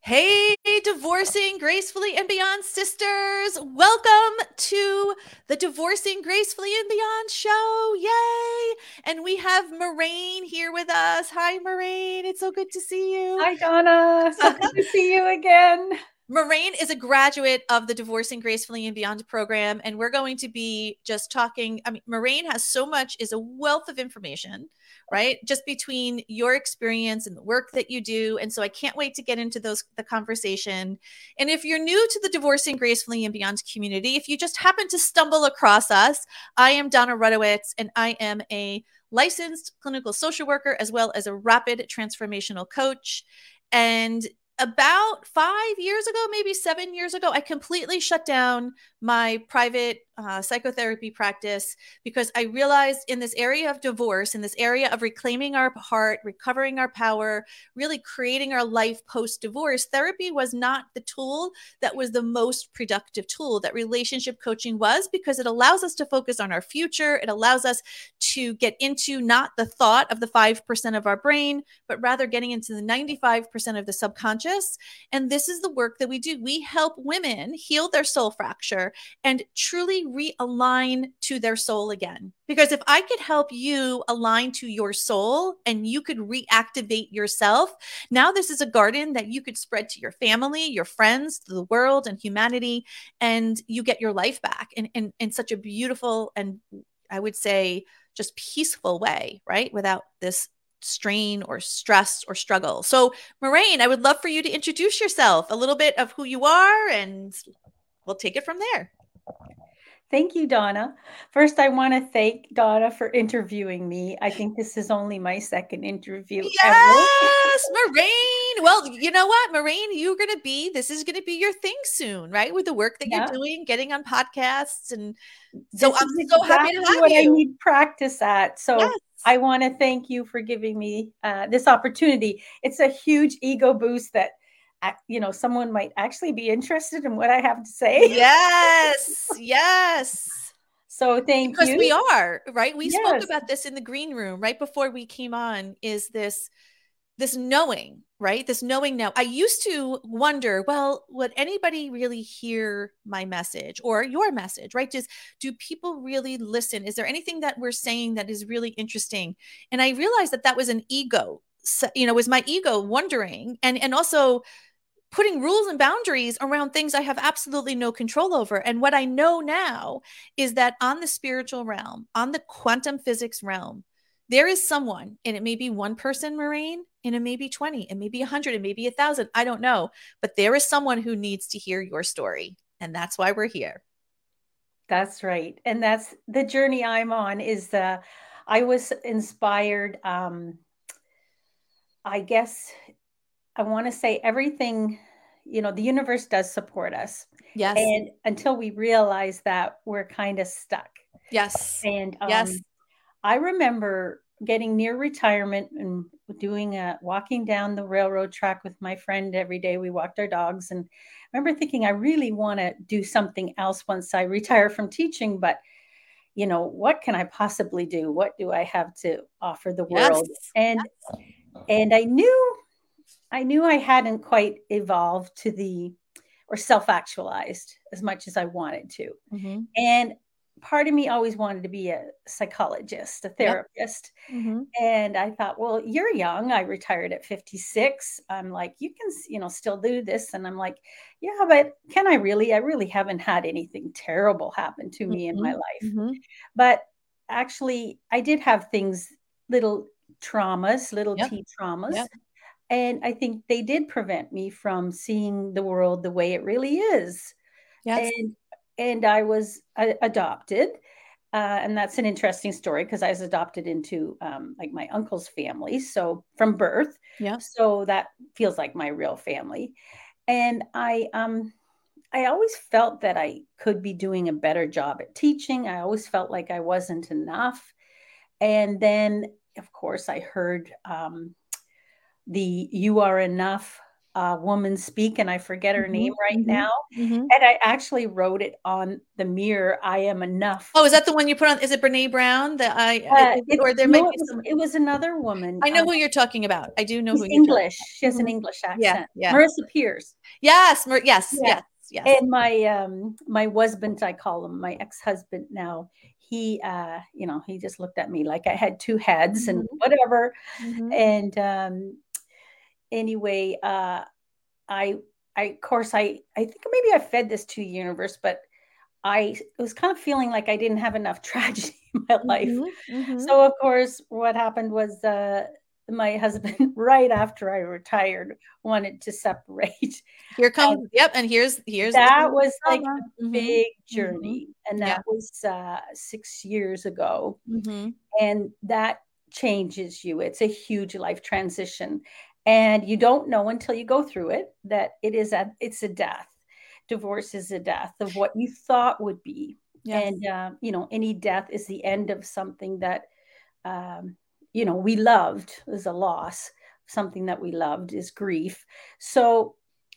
Hey, Divorcing Gracefully and Beyond sisters. Welcome to the Divorcing Gracefully and Beyond show. Yay. And we have Moraine here with us. Hi, Moraine. It's so good to see you. Hi, Donna. So good to see you again. Moraine is a graduate of the Divorcing Gracefully and Beyond program, and we're going to be just talking. I mean, Moraine has so much, is a wealth of information, right? Just between your experience and the work that you do. And so I can't wait to get into the conversation. And if you're new to the Divorcing Gracefully and Beyond community, if you just happen to stumble across us, I am Donna Rudowitz, and I am a licensed clinical social worker as well as a rapid transformational coach. And about 5 years ago, maybe 7 years ago, I completely shut down my private psychotherapy practice because I realized in this area of divorce, in this area of reclaiming our heart, recovering our power, really creating our life post-divorce, therapy was not the tool that was the most productive tool that relationship coaching was, because it allows us to focus on our future. It allows us to get into not the thought of the 5% of our brain, but rather getting into the 95% of the subconscious. And this is the work that we do. We help women heal their soul fracture and truly realign to their soul again. Because if I could help you align to your soul and you could reactivate yourself, now this is a garden that you could spread to your family, your friends, the world, and humanity, and you get your life back in such a beautiful and, I would say, just peaceful way, right? Without this strain or stress or struggle. So, Moraine, I would love for you to introduce yourself, a little bit of who you are, and we'll take it from there. Thank you, Donna. First, I want to thank Donna for interviewing me. I think this is only my second interview ever. Yes, Moraine. Well, you know what, Moraine, this is going to be your thing soon, right? With the work that you're Yeah, doing, getting on podcasts. And so this I'm is so happy to exactly have what I you. need practice at. So Yes. I want to thank you for giving me this opportunity. It's a huge ego boost that, someone might actually be interested in what I have to say. Yes. Yes. So thank Because we you. are, right? We spoke Yes. about this in the green room right before we came on, is this knowing, right? This knowing now. I used to wonder, well, would anybody really hear my message or your message, right? Just do people really listen? Is there anything that we're saying that is really interesting? And I realized that that was an ego, was my ego wondering, and also putting rules and boundaries around things I have absolutely no control over. And what I know now is that on the spiritual realm, on the quantum physics realm, there is someone, and it may be one person, Moraine, and it may be 20, it may be 100, it may be 1,000. I don't know. But there is someone who needs to hear your story. And that's why we're here. That's right. And that's the journey I'm on is I was inspired I guess I want to say everything, the universe does support us. Yes. And until we realize that we're kind of stuck. Yes. And Yes. I remember getting near retirement and walking down the railroad track with my friend every day. We walked our dogs, and I remember thinking I really want to do something else once I retire from teaching, but what can I possibly do? What do I have to offer the Yes. world? And I knew I hadn't quite evolved to the or self-actualized as much as I wanted to. Mm-hmm. And part of me always wanted to be a psychologist, a Yep. therapist. Mm-hmm. And I thought, well, you're young. I retired at 56. I'm like, you can, still do this. And I'm like, yeah, but can I really? I really haven't had anything terrible happen to me in my Mm-hmm. life. Mm-hmm. But actually, I did have things, little traumas, little Yep. T traumas. Yep. And I think they did prevent me from seeing the world the way it really is. Yes. And I was adopted. And that's an interesting story because I was adopted into like my uncle's family, so from birth. Yep. So that feels like my real family. And I always felt that I could be doing a better job at teaching. I always felt like I wasn't enough. And then, of course, I heard the "You are enough." woman speak, and I forget her name right Mm-hmm. now. Mm-hmm. And I actually wrote it on the mirror. I am enough. Oh, is that the one you put on? Is it Brene Brown? That or there might No, be some. it was another woman. I know who you're talking about. I do know She's who you're talking English. She about. has an Mhm. English Yeah, accent. yeah. Marissa Pierce. Yes, yes, Yeah. yes, yes. And my husband, I call him my ex-husband now, he he just looked at me like I had two heads and Mhm. whatever. Mhm. And anyway, I of course I think maybe I fed this to the universe, but I was kind of feeling like I didn't have enough tragedy in my life. Mhm. Mhm. So of course, what happened was my husband, right after I retired, wanted to separate. Here And comes, yep, and here's this that is the was like drama. a Mhm. big Mhm. journey. And Yeah. that was 6 years ago. Mhm. And that changes you. It's a huge life transition. And you don't know until you go through it that it's a death. Divorce is a death of what you thought would be. Yes. And any death is the end of something that um, we loved. Is a loss. Something that we loved is grief. So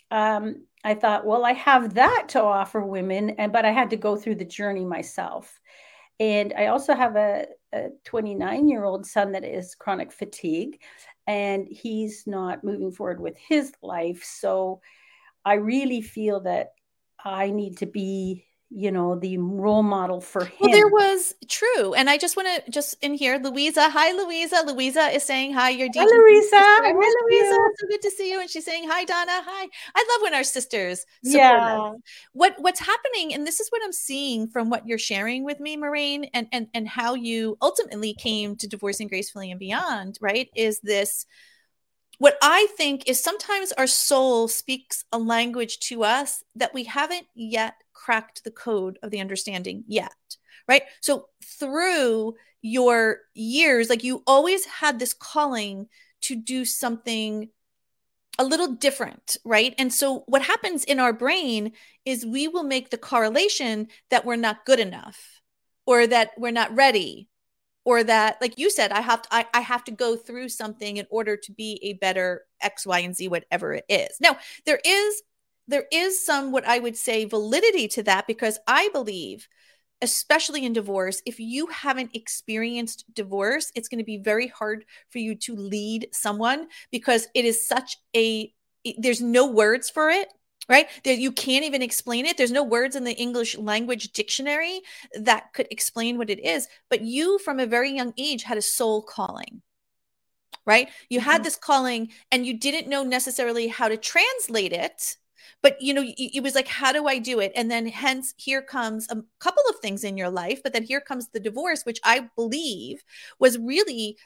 I thought, well, I have that to offer women, but I had to go through the journey myself. And I also have a 29-year-old son that is chronic fatigue, and he's not moving forward with his life. So I really feel that I need to be, the role model for Well, there him. was true. And I just want to just in here, Louisa. Hi, Louisa. Louisa is saying hi, your Hi, DJ Louisa. sister. I Hi, missed Louisa. you. So good to see you. And she's saying hi, Donna. Hi. I love when our sisters support us. Yeah. What's happening, and this is what I'm seeing from what you're sharing with me, Maureen, and how you ultimately came to Divorcing Gracefully and Beyond, right? Is this what I think is sometimes our soul speaks a language to us that we haven't yet cracked the code of the understanding yet, right? So through your years, like you always had this calling to do something a little different, right? And so what happens in our brain is we will make the correlation that we're not good enough or that we're not ready or that, like you said, I have to go through something in order to be a better X, Y, and Z, whatever it is. Now, there is some, what I would say, validity to that, because I believe, especially in divorce, if you haven't experienced divorce, it's going to be very hard for you to lead someone, because it is such there's no words for it, right? You can't even explain it. There's no words in the English language dictionary that could explain what it is. But you, from a very young age, had a soul calling, right? You had this calling and you didn't know necessarily how to translate it. But it was like, how do I do it? And then hence here comes a couple of things in your life, but then here comes the divorce, which I believe was really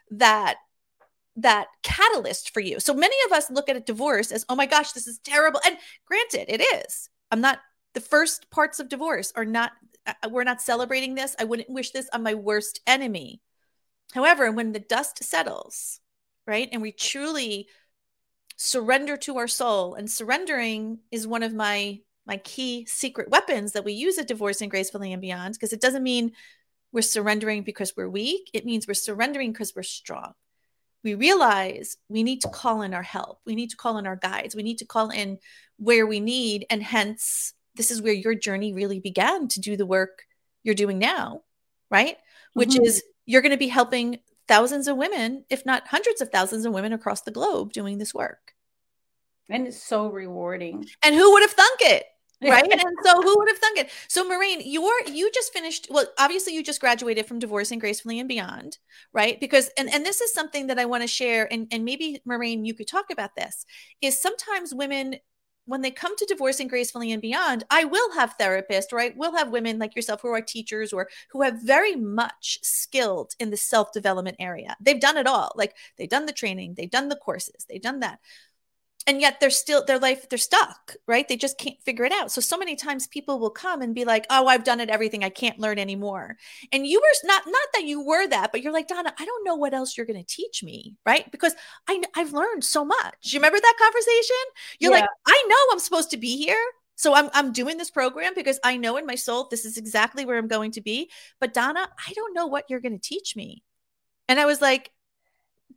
that catalyst for you. So many of us look at a divorce as, oh my gosh, this is terrible. And granted, it is. I'm not, the first parts of divorce are not, we're not celebrating this. I wouldn't wish this on my worst enemy. However, when the dust settles, right, and we truly surrender to our soul, and surrendering is one of my key secret weapons that we use at Divorcing Gracefully and Beyond, because it doesn't mean we're surrendering because we're weak. It means we're surrendering because we're strong. We realize we need to call in our help. We need to call in our guides. We need to call in where we need. And hence, this is where your journey really began to do the work you're doing now, right? Which is, you're going to be helping thousands of women, if not hundreds of thousands of women across the globe doing this work. And it's so rewarding. And who would have thunk it? Right. And so who would have thunk it? So Maureen, you just finished, well, obviously you just graduated from Divorcing Gracefully and Beyond, right? Because, and this is something that I want to share, and maybe Maureen, you could talk about this, is sometimes women, when they come to Divorcing Gracefully and Beyond, I will have therapists, right? We'll have women like yourself who are teachers or who have very much skilled in the self-development area. They've done it all. Like they've done the training, they've done the courses, they've done that. And yet they're still, they're stuck, right? They just can't figure it out. So many times people will come and be like, oh, I've done it, everything. I can't learn anymore. And you were not that you were that, but you're like, Donna, I don't know what else you're going to teach me, right? Because I've learned so much. You remember that conversation? You're like, I know I'm supposed to be here. So I'm doing this program because I know in my soul, this is exactly where I'm going to be. But Donna, I don't know what you're going to teach me. And I was like,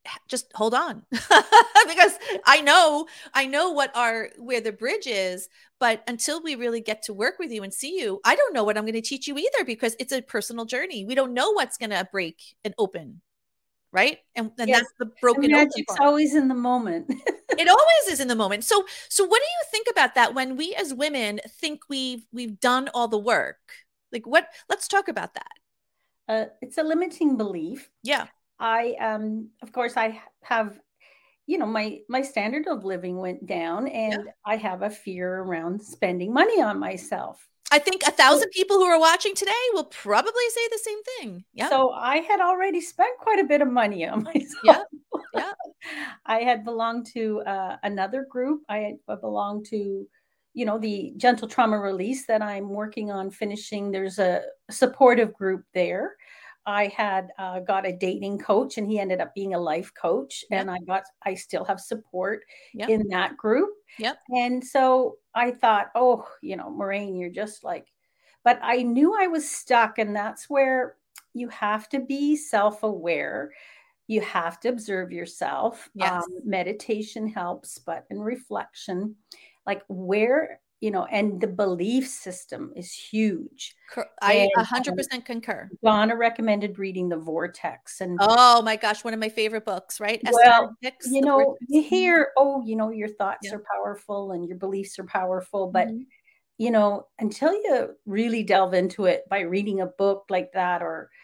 just hold on because I know where the bridge is, but until we really get to work with you and see you, I don't know what I'm going to teach you either, because it's a personal journey. We don't know what's going to break and open. Right. And Yes. that's the broken The open magic's part. always in the moment. It always is in the moment. So what do you think about that when we as women think we've done all the work? Like let's talk about that. It's a limiting belief. Yeah. I of course I have, my standard of living went down, and Yeah. I have a fear around spending money on myself. I think 1,000 people who are watching today will probably say the same thing. Yeah. So I had already spent quite a bit of money on myself. Yeah. Yeah. I had belonged to another group. I had belonged to, the gentle trauma release that I'm working on finishing. There's a supportive group there. I had got a dating coach, and he ended up being a life coach. Yep. And I still have support Yep. in that group. Yep. And so I thought, oh, Maureen, you're just like, but I knew I was stuck. And that's where you have to be self-aware. You have to observe yourself. Yes. Meditation helps, but in reflection, like where, and the belief system is huge. I 100% concur. Donna recommended reading The Vortex. And oh my gosh, one of my favorite books, right? Well, Hicks, you hear, your thoughts are powerful and your beliefs are powerful, but until you really delve into it by reading a book like that,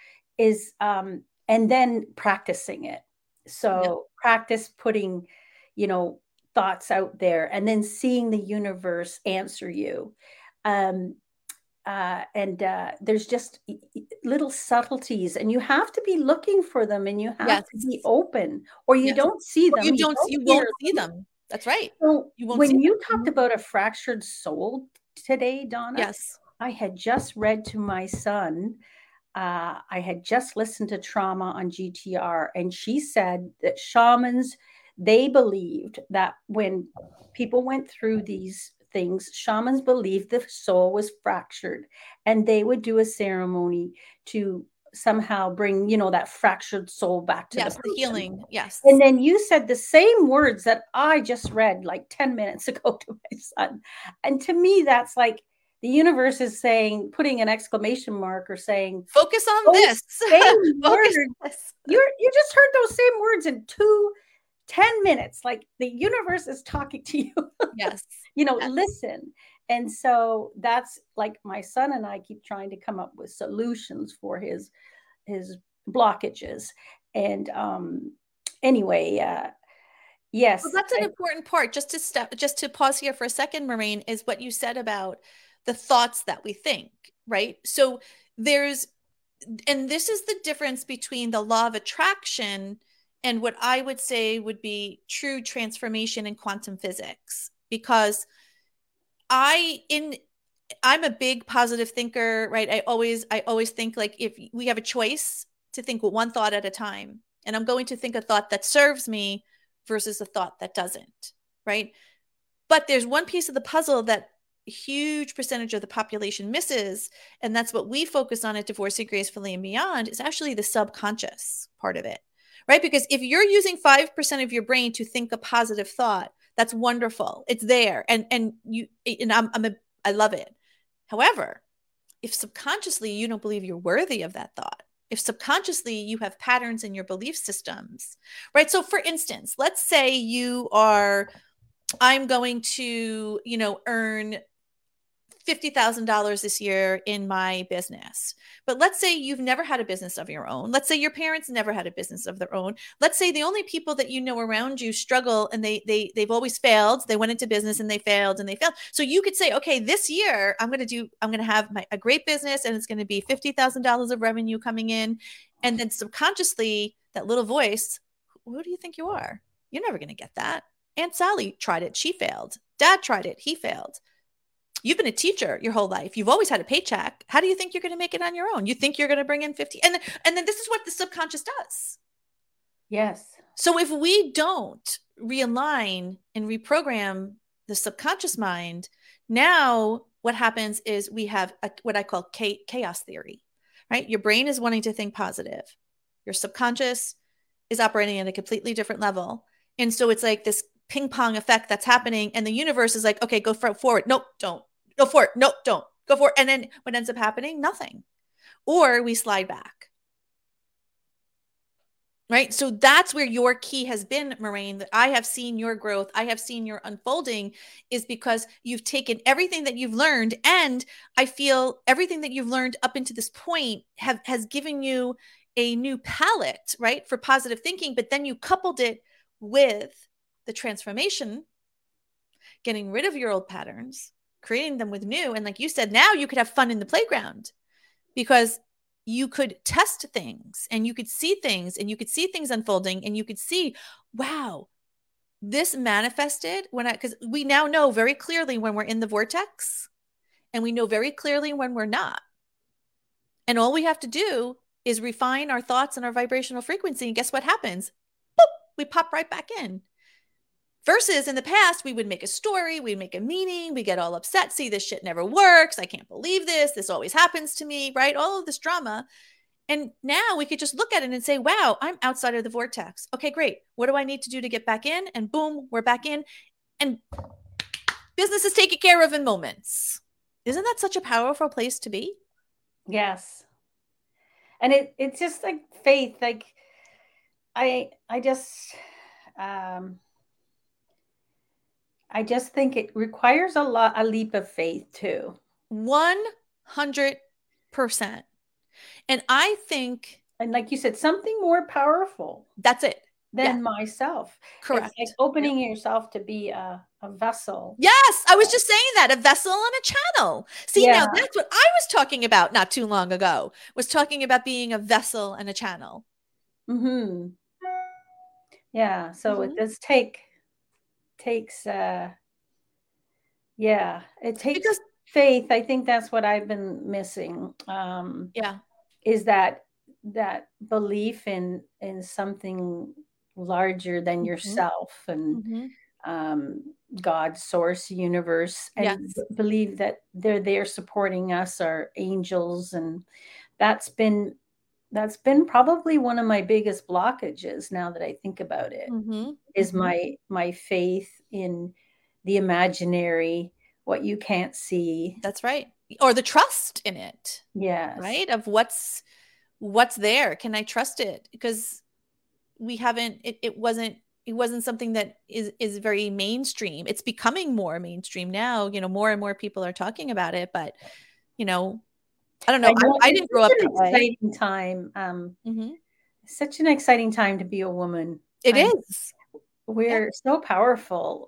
and then practicing it. So practice putting, thoughts out there, and then seeing the universe answer you. There's just little subtleties, and you have to be looking for them, and you have to be open, or you don't see them. You won't see them. That's right. So when you talked about a fractured soul today, Donna, yes, I had just read to my son. I had just listened to Trauma on GTR, and she said that shamans, they believed that when people went through these things, shamans believed the soul was fractured, and they would do a ceremony to somehow bring, that fractured soul back to the healing. Yes. And then you said the same words that I just read like 10 minutes ago to my son. And to me, that's like the universe is saying, putting an exclamation mark or saying, focus on this. Words. You just heard those same words in 10 minutes. Like the universe is talking to you. Yes. Listen. And so that's like my son and I keep trying to come up with solutions for his blockages. And yes. Well, that's an important part. Just to pause here for a second, Maureen, is what you said about the thoughts that we think, right? So this is the difference between the law of attraction and what I would say would be true transformation in quantum physics, because I'm a big positive thinker, right? I always think like if we have a choice to think one thought at a time, and I'm going to think a thought that serves me versus a thought that doesn't, right? But there's one piece of the puzzle that a huge percentage of the population misses, and that's what we focus on at Divorcing Gracefully and Beyond, is actually the subconscious part of it, right? Because if you're using 5% of your brain to think a positive thought, that's wonderful. It's there. I love it. However, if subconsciously you don't believe you're worthy of that thought, if subconsciously you have patterns in your belief systems, right? So for instance, let's say I'm going to, earn $50,000 this year in my business. But let's say you've never had a business of your own. Let's say your parents never had a business of their own. Let's say the only people that you know around you struggle, and they've always failed. They went into business and they failed and they failed. So you could say, okay, this year I'm going to have a great business, and it's going to be $50,000 of revenue coming in. And then subconsciously that little voice, who do you think you are? You're never going to get that. Aunt Sally tried it. She failed. Dad tried it. He failed. You've been a teacher your whole life. You've always had a paycheck. How do you think you're going to make it on your own? You think you're going to bring in 50? And then this is what the subconscious does. Yes. So if we don't realign and reprogram the subconscious mind, now what happens is we have what I call chaos theory, right? Your brain is wanting to think positive. Your subconscious is operating at a completely different level. And so it's like this ping pong effect that's happening. And the universe is like, okay, go forward. Nope, don't. Go for it. Nope, don't. Go for it. And then what ends up happening? Nothing. Or we slide back. Right. So that's where your key has been, Moraine, that I have seen your growth. I have seen your unfolding is because you've taken everything that you've learned. And I feel everything that you've learned up into this point has given you a new palette, right, for positive thinking. But then you coupled it with the transformation, getting rid of your old patterns, creating them with new. And like you said, now you could have fun in the playground because you could test things and you could see things and you could see things unfolding and you could see, wow, this manifested because we now know very clearly when we're in the vortex and we know very clearly when we're not. And all we have to do is refine our thoughts and our vibrational frequency. And guess what happens? Boop, we pop right back in. Versus in the past, we would make a story, we'd make a meaning, we get all upset, see, this shit never works, I can't believe this always happens to me, right? All of this drama. And now we could just look at it and say, wow, I'm outside of the vortex. Okay, great. What do I need to do to get back in? And boom, we're back in. And business is taken care of in moments. Isn't that such a powerful place to be? Yes. And it's just like faith. Like I just think it requires a leap of faith too. 100%. And I think, and like you said, something more powerful. That's it. Than myself. Correct. It's like opening yourself to be a vessel. Yes, I was just saying that, a vessel and a channel. See, now that's what I was talking about not too long ago, was talking about being a vessel and a channel. Mm-hmm. Yeah, so it does takes it takes faith. I think that's what I've been missing. Is that belief in something larger than yourself and God, source, universe, and believe that they're there supporting us, our angels. And that's been probably one of my biggest blockages, now that I think about it, is my faith in the imaginary, what you can't see. That's right. Or the trust in it. Yes. Right? Of what's there. Can I trust it? Because we haven't, it wasn't something that is very mainstream. It's becoming more mainstream now. More and more people are talking about it, but I don't know. I didn't grow up that way. Exciting time. Such an exciting time to be a woman. It is. We're so powerful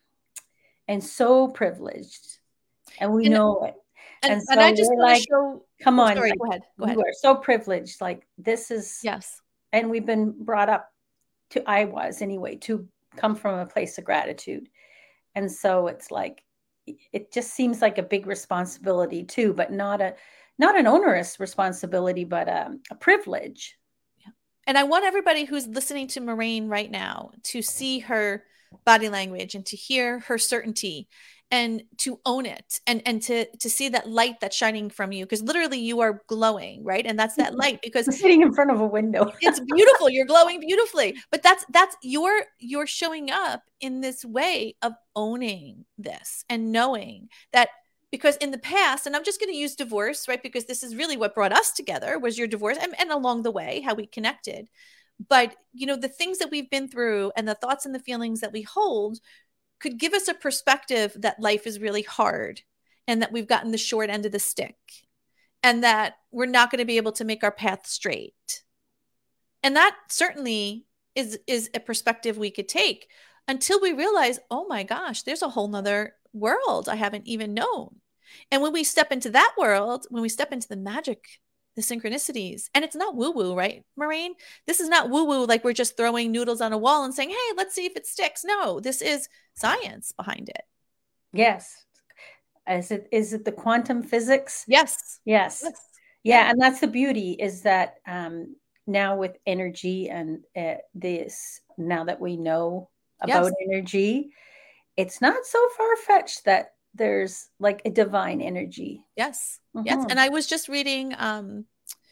and so privileged, and we know it. And so I just want to show. Come on, sorry, go ahead. We are so privileged. Like, this is and we've been brought up I was anyway, to come from a place of gratitude, and so it's like it just seems like a big responsibility too, but not an onerous responsibility, but a privilege. Yeah. And I want everybody who's listening to Moraine right now to see her body language and to hear her certainty and to own it and to see that light that's shining from you, because literally you are glowing, right? And that's that light, because I'm sitting in front of a window. It's beautiful. You're glowing beautifully, but that's you're showing up in this way of owning this and knowing that, because in the past, and I'm just going to use divorce, right? Because this is really what brought us together, was your divorce, and along the way, how we connected. But, the things that we've been through and the thoughts and the feelings that we hold could give us a perspective that life is really hard and that we've gotten the short end of the stick and that we're not going to be able to make our path straight. And that certainly is a perspective we could take until we realize, oh my gosh, there's a whole nother world I haven't even known. And when we step into that world, when we step into the magic, the synchronicities, and it's not woo-woo, right, Moraine? This is not woo-woo, like we're just throwing noodles on a wall and saying, hey, let's see if it sticks. No, this is science behind it. Yes. Is it the quantum physics? Yes. Yeah, and that's the beauty, is that now with energy and this, now that we know about energy, it's not so far-fetched that there's like a divine energy. Yes. And I was just reading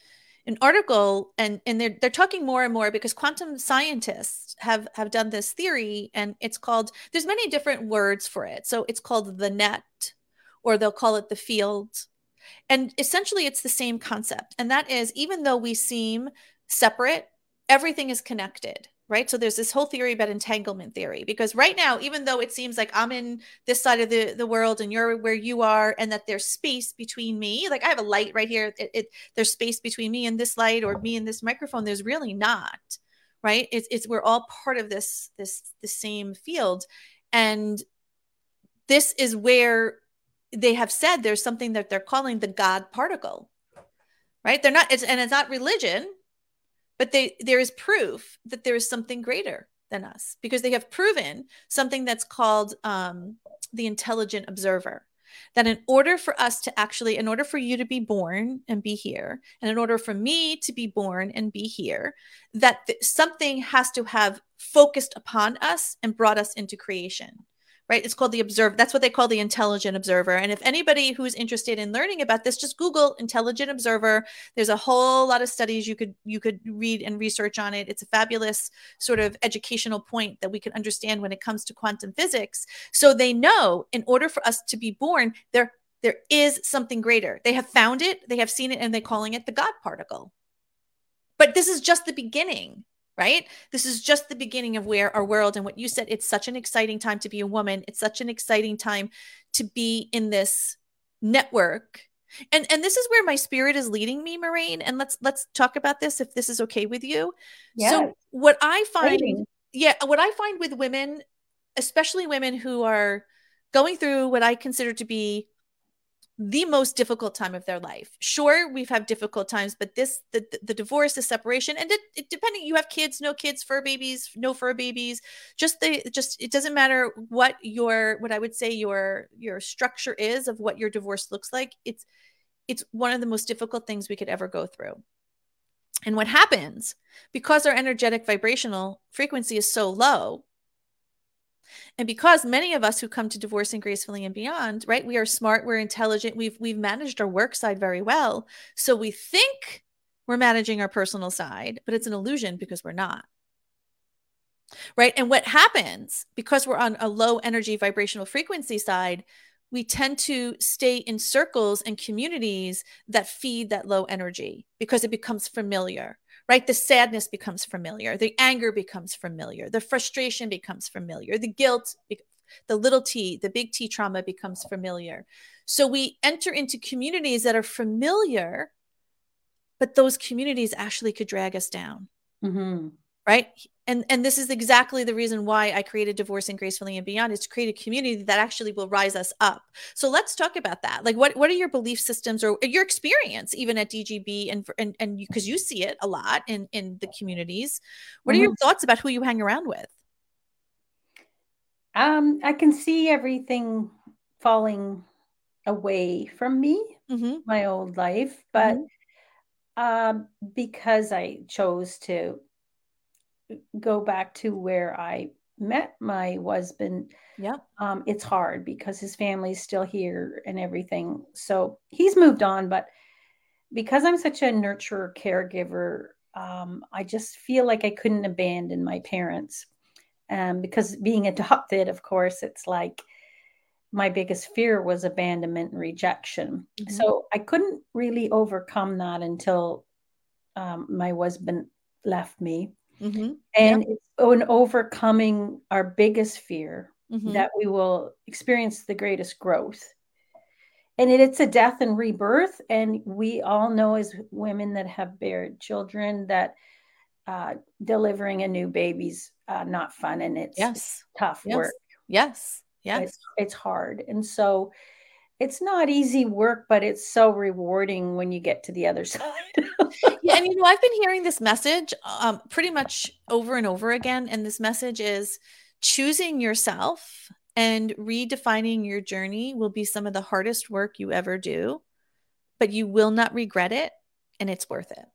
an article, and they're talking more and more because quantum scientists have done this theory, and it's called, there's many different words for it. So it's called the net, or they'll call it the field. And essentially it's the same concept. And that is, even though we seem separate, everything is connected, right? So there's this whole theory about entanglement theory, because right now, even though it seems like I'm in this side of the world and you're where you are, and that there's space between me, like I have a light right here, there's space between me and this light, or me and this microphone, there's really not, right? It's we're all part of this same field. And this is where they have said there's something that they're calling the God particle, right? They're not, and it's not religion, but there is proof that there is something greater than us, because they have proven something that's called the intelligent observer. That in order for us to actually, in order for you to be born and be here, and in order for me to be born and be here, that something has to have focused upon us and brought us into creation. Right? It's called the observer. That's what they call the intelligent observer. And if anybody who's interested in learning about this, just Google intelligent observer. There's a whole lot of studies you could read and research on it. It's a fabulous sort of educational point that we can understand when it comes to quantum physics. So they know in order for us to be born, there is something greater. They have found it, they have seen it, and they're calling it the God particle. But this is just the beginning. Right? This is just the beginning of where our world, and what you said, it's such an exciting time to be a woman. It's such an exciting time to be in this network. And this is where my spirit is leading me, Maureen. And let's talk about this, if this is okay with you. Yes. So what I find, what I find with women, especially women who are going through what I consider to be the most difficult time of their life. Sure, we've had difficult times, but the divorce, the separation, and it depending, you have kids, no kids, fur babies, no fur babies, it doesn't matter what I would say your structure is of what your divorce looks like. It's one of the most difficult things we could ever go through. And what happens, because our energetic vibrational frequency is so low, and because many of us who come to Divorcing Gracefully and Beyond, right, we are smart, we're intelligent, we've managed our work side very well. So we think we're managing our personal side, but it's an illusion, because we're not. Right? And what happens, because we're on a low energy vibrational frequency side, we tend to stay in circles and communities that feed that low energy, because it becomes familiar. Right? The sadness becomes familiar. The anger becomes familiar. The frustration becomes familiar. The guilt, the little t, the big T trauma becomes familiar. So we enter into communities that are familiar, but those communities actually could drag us down. Mm-hmm. Right? And this is exactly the reason why I created Divorcing Gracefully and Beyond, is to create a community that actually will rise us up. So let's talk about that. Like, what are your belief systems, or your experience even at DGB, and because you see it a lot in the communities. What are your thoughts about who you hang around with? I can see everything falling away from me, my old life, but because I chose to go back to where I met my husband. Yeah. It's hard because his family's still here and everything. So he's moved on, but because I'm such a nurturer, caregiver, I just feel like I couldn't abandon my parents. Because being adopted, of course, it's like my biggest fear was abandonment and rejection. So I couldn't really overcome that until my husband left me. And it's in overcoming our biggest fear that we will experience the greatest growth. And it's a death and rebirth. And we all know, as women that have bared children, that delivering a new baby's not fun, and it's tough work. Yes. It's hard. And so it's not easy work, but it's so rewarding when you get to the other side. Yeah. And, I've been hearing this message pretty much over and over again. And this message is, choosing yourself and redefining your journey will be some of the hardest work you ever do, but you will not regret it, and it's worth it.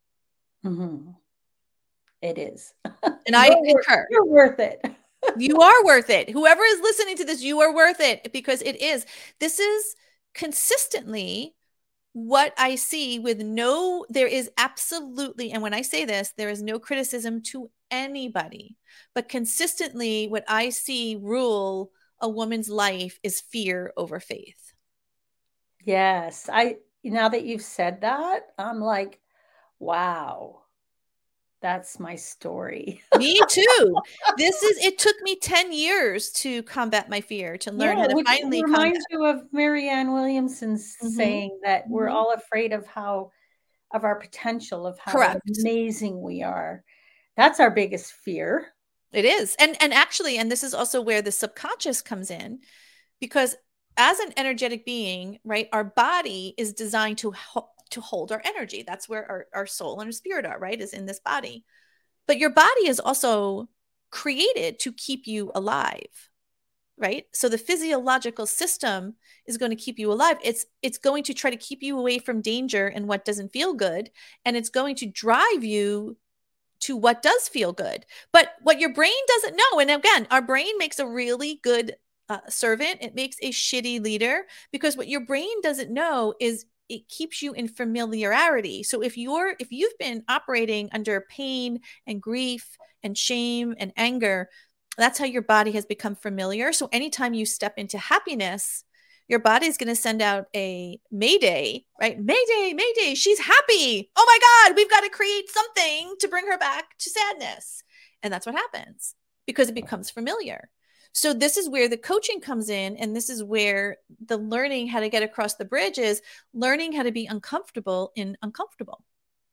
It is. And I concur. You're worth it. You are worth it. Whoever is listening to this, you are worth it, because it is. This is consistently what I see with there is absolutely, and when I say this, there is no criticism to anybody, but consistently what I see rule a woman's life is fear over faith. Yes. Now that you've said that, I'm like, wow, that's my story. Me too. It took me 10 years to combat my fear, to learn Yeah, how to which finally combat. reminds you of Marianne Williamson's Mhm. saying that we're Mhm. all afraid of our potential, of how Correct. amazing we are. That's our biggest fear. It is. And actually, and this is also where the subconscious comes in, because as an energetic being, right, our body is designed to hold our energy. That's where our soul and our spirit are, right, is in this body. But your body is also created to keep you alive, right? So the physiological system is going to keep you alive. It's going to try to keep you away from danger and what doesn't feel good, and it's going to drive you to what does feel good. But what your brain doesn't know, and again, our brain makes a really good servant, it makes a shitty leader, because what your brain doesn't know is it keeps you in familiarity. So if you've been operating under pain and grief and shame and anger, that's how your body has become familiar. So anytime you step into happiness, your body's going to send out a mayday, right? Mayday, mayday, she's happy. Oh my God, we've got to create something to bring her back to sadness. And that's what happens because it becomes familiar. So this is where the coaching comes in, and this is where the learning how to get across the bridge is learning how to be uncomfortable in uncomfortable.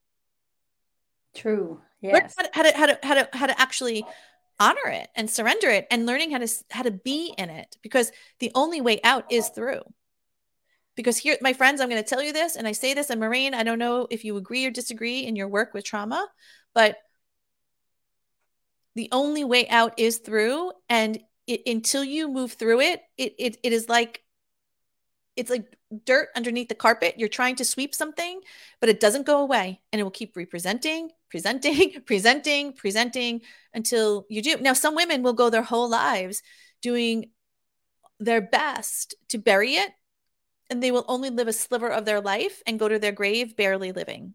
True. Learn Yes. how to actually honor it and surrender it, and learning how to be in it, because the only way out is through. Because here, my friends, I'm going to tell you this, and I say this, and Maureen, I don't know if you agree or disagree in your work with trauma, but the only way out is through. And until you move through it, it is like, it's like dirt underneath the carpet. You're trying to sweep something, but it doesn't go away, and it will keep representing, presenting, presenting until you do. Now, some women will go their whole lives doing their best to bury it, and they will only live a sliver of their life and go to their grave barely living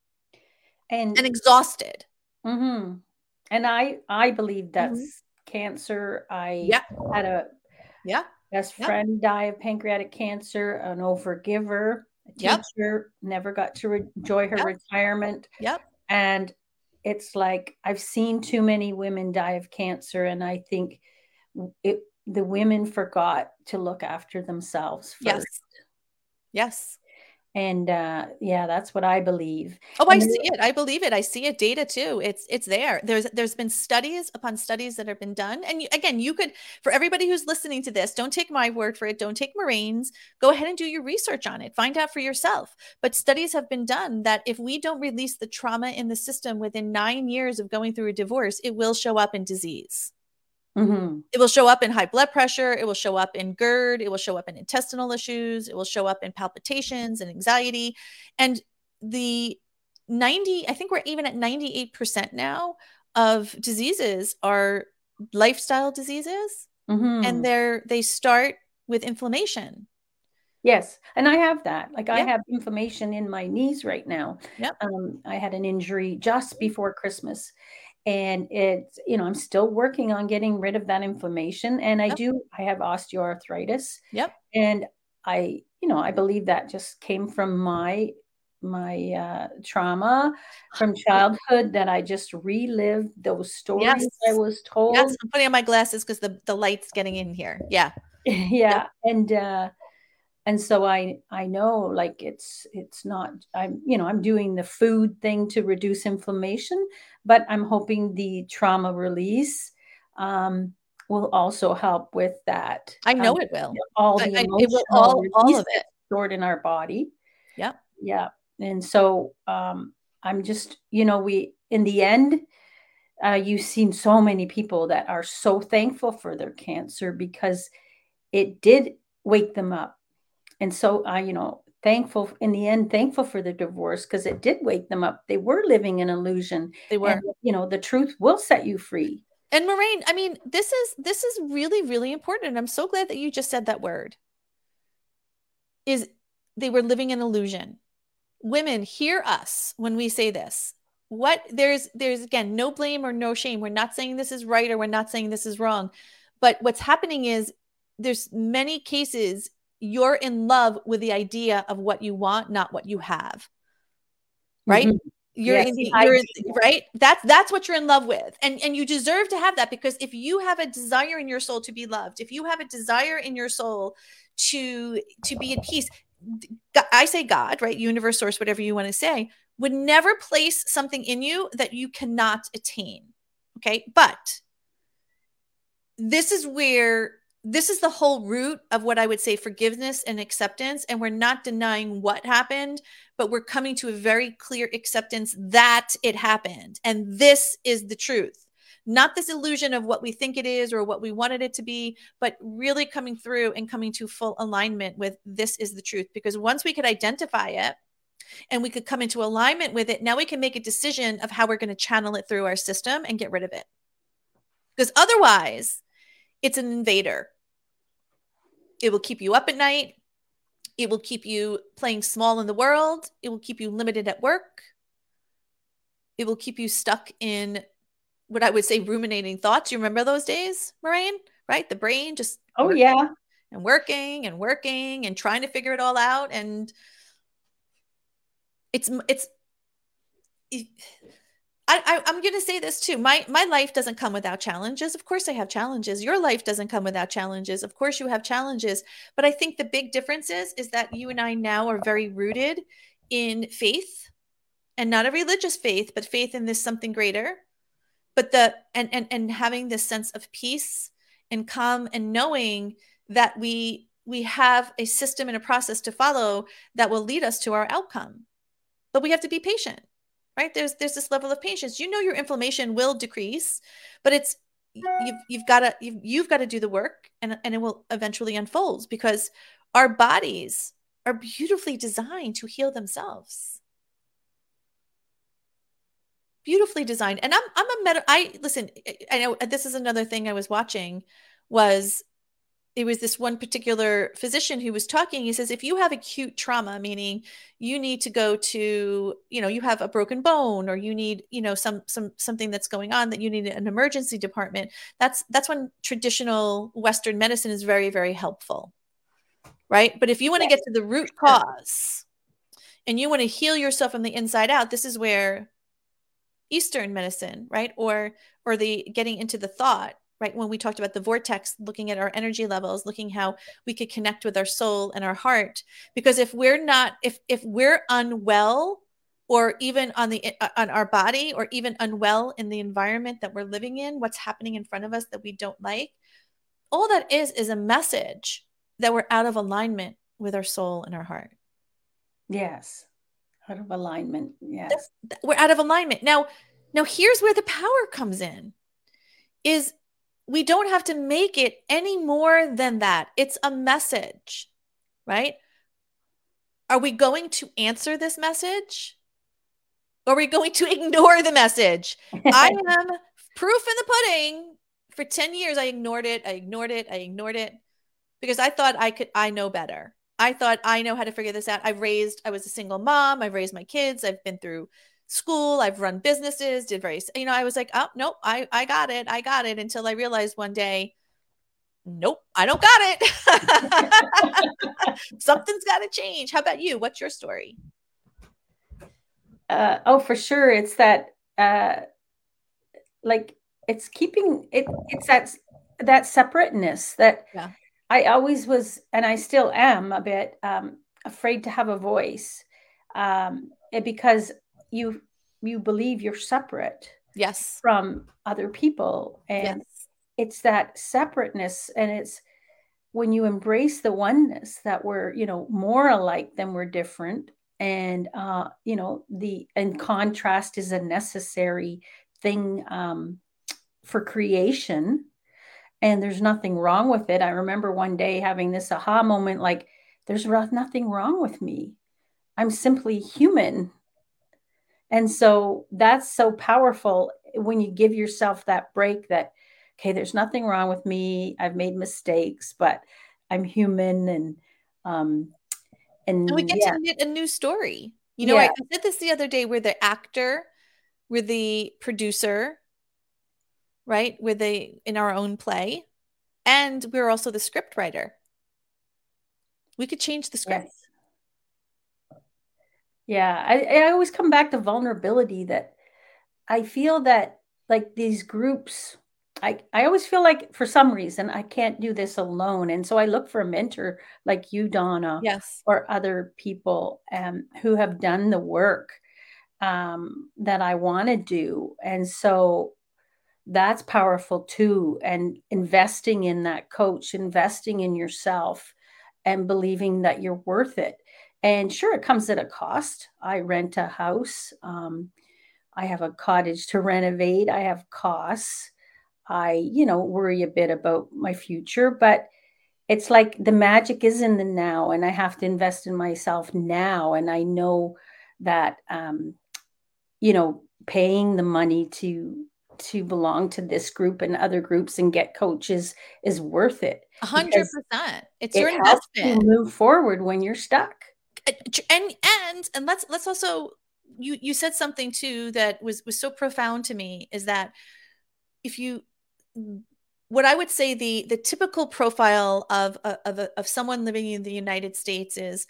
And and exhausted. mm-hmm. And I believe Mm-hmm. that's cancer. I Yeah. had a Yeah. best Yep. friend die of pancreatic cancer, an overgiver, a Yep. teacher, never got to enjoy her Yep. retirement. Yep. And it's like I've seen too many women die of cancer, and I think the women forgot to look after themselves Yes. first. Yes. And yeah, that's what I believe. Oh, I And see it. I believe it. I see it data too. It's there. There's been studies upon studies that have been done. And again, you could, for everybody who's listening to this, don't take my word for it. Don't take Maureen's. Go ahead and do your research on it. Find out for yourself. But studies have been done that if we don't release the trauma in the system within 9 years of going through a divorce, it will show up in disease. mm-hmm. It will show up in high blood pressure. It will show up in GERD. It will show up in intestinal issues. It will show up in palpitations and anxiety. And the I think we're even at 98% now of diseases are lifestyle diseases. And Mm-hmm. they start with inflammation. Yes, and I have that. Like I Yep. have inflammation in my knees right now. Yep. I had an injury just before Christmas, and it's, I'm still working on getting rid of that inflammation. And Yep. I have osteoarthritis, Yep. and I believe that just came from my trauma from childhood, that I just relived those stories I Yes. was Yes. told. I'm putting on my glasses because the light's getting in here. Yeah. Yep. Yeah, and so I know, like, it's not, I'm doing the food thing to reduce inflammation, but I'm hoping the trauma release will also help with that. I know it will. All the It will emotional all release of it. that's stored in our body. Yep. Yeah. And so I'm just, we, in the end, you've seen so many people that are so thankful for their cancer because it did wake them up. And so thankful in the end, thankful for the divorce because it did wake them up. They were living an illusion. They And were. the truth will set you free. And Moraine, I mean, this is really, really important. And I'm so glad that you just said that word. Is they were living an illusion. Women, hear us when we say this. There's again, no blame or no shame. We're not saying this is right or we're not saying this is wrong. But what's happening is there's many cases you're in love with the idea of what you want, not what you have. Right? Mm-hmm. You're right. That's what you're in love with. And you deserve to have that, because if you have a desire in your soul to be loved, if you have a desire in your soul to be at peace, I say God, right? Universe, source, whatever you want to say, would never place something in you that you cannot attain. Okay. But this is the whole root of what I would say forgiveness and acceptance. And we're not denying what happened, but we're coming to a very clear acceptance that it happened. And this is the truth, not this illusion of what we think it is or what we wanted it to be, but really coming through and coming to full alignment with this is the truth. Because once we could identify it and we could come into alignment with it, now we can make a decision of how we're going to channel it through our system and get rid of it. Because otherwise, it's an invader. It will keep you up at night. It will keep you playing small in the world. It will keep you limited at work. It will keep you stuck in what I would say ruminating thoughts. You remember those days, Moraine? Right? The brain just working and trying to figure it all out. And I'm going to say this too. My life doesn't come without challenges. Of course I have challenges. Your life doesn't come without challenges. Of course you have challenges. But I think the big difference is that you and I now are very rooted in faith, and not a religious faith, but faith in this something greater. But and having this sense of peace and calm, and knowing that we have a system and a process to follow that will lead us to our outcome. But we have to be patient. Right? There's this level of patience. You know, your inflammation will decrease, but it's you've got to do the work, and it will eventually unfold, because our bodies are beautifully designed to heal themselves. Beautifully designed. And listen, I know this is another thing I was watching it was this one particular physician who was talking. He says, if you have acute trauma, meaning you need to go to, you have a broken bone, or you need, something that's going on that you need an emergency department. That's when traditional Western medicine is very, very helpful. Right. But if you want to get to the root cause and you want to heal yourself from the inside out, this is where Eastern medicine, right? Or the getting into the thought, right? When we talked about the vortex, looking at our energy levels, looking how we could connect with our soul and our heart. Because if we're unwell, or even on our body, or even unwell in the environment that we're living in, what's happening in front of us that we don't like, all that is a message that we're out of alignment with our soul and our heart. Yes. Out of alignment. Yes. We're out of alignment. Now here's where the power comes in, is we don't have to make it any more than that. It's a message, right? Are we going to answer this message? Or are we going to ignore the message? I am proof in the pudding. For 10 years, I ignored it. Because I thought I know better. I thought I know how to figure this out. I was a single mom. I've raised my kids. I've been through school. I've run businesses, I was like, oh, nope, I got it. Until I realized one day, nope, I don't got it. Something's got to change. How about you? What's your story? For sure. It's that, it's keeping it. It's that separateness that I always was, and I still am a bit afraid to have a voice, because you believe you're separate, yes, from other people, and it's that separateness, and it's when you embrace the oneness that we're more alike than we're different, and and contrast is a necessary thing for creation, and there's nothing wrong with it. I remember one day having this aha moment, like, there's nothing wrong with me. I'm simply human. And so that's so powerful when you give yourself that break that, okay, there's nothing wrong with me. I've made mistakes, but I'm human. And And we And get yeah, to knit a new story. You know, I yeah, said this the other day, we're the actor, we're the producer, right? We're in our own play, and we're also the script writer. We could change the script. yes. Yeah, I always come back to vulnerability, that I feel that like these groups, I always feel like for some reason I can't do this alone. And so I look for a mentor like you, Donna, Yes. or other people who have done the work that I want to do. And so that's powerful too. And investing in that coach, investing in yourself, and believing that you're worth it. And sure, it comes at a cost. I rent a house. I have a cottage to renovate. I have costs. I worry a bit about my future, but it's like the magic is in the now, and I have to invest in myself now. And I know that, paying the money to belong to this group and other groups and get coaches is worth it, because 100%. It's it your helps you investment. move forward when you're stuck. And let's also, you said something too that was so profound to me, is that if you, what I would say, the typical profile of someone living in the United States is,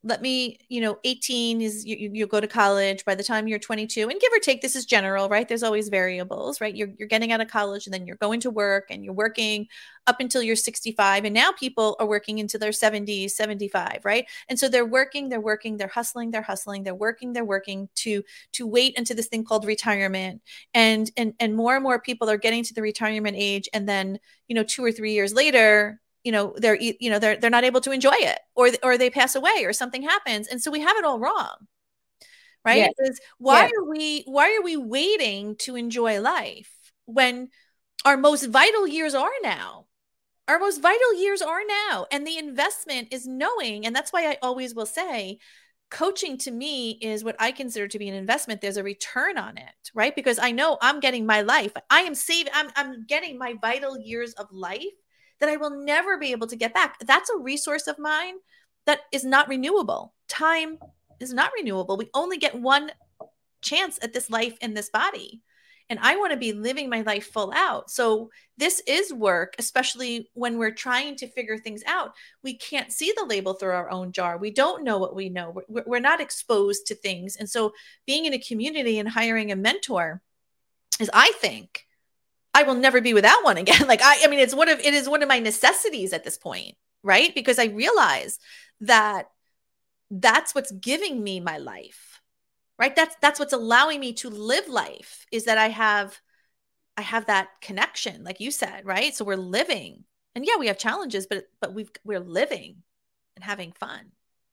18 is you go to college. By the time you're 22, and give or take, this is general, right? There's always variables, right? You're getting out of college, and then you're going to work, and you're working up until you're 65. And now people are working into their 70s, 75, right? And so they're working, they're hustling, they're working to wait until this thing called retirement. And more people are getting to the retirement age, and then 2 or 3 years later, they're not able to enjoy it, or they pass away, or something happens. And so we have it all wrong, right? Yes, Is why yes. are we waiting to enjoy life when our most vital years are now? Our most vital years are now. And the investment is knowing. And that's why I always will say, coaching to me is what I consider to be an investment. There's a return on it, right? Because I know I'm getting my life. I'm getting my vital years of life that I will never be able to get back. That's a resource of mine that is not renewable. Time is not renewable. We only get one chance at this life in this body. And I want to be living my life full out. So this is work, especially when we're trying to figure things out. We can't see the label through our own jar. We don't know what we know. We're not exposed to things. And so being in a community and hiring a mentor is, I think, I will never be without one again. I mean, it is one of my necessities at this point, right? Because I realize that that's what's giving me my life, right? That's what's allowing me to live life, is that I have that connection, like you said, right? So we're living, and yeah, we have challenges, but we're living and having fun.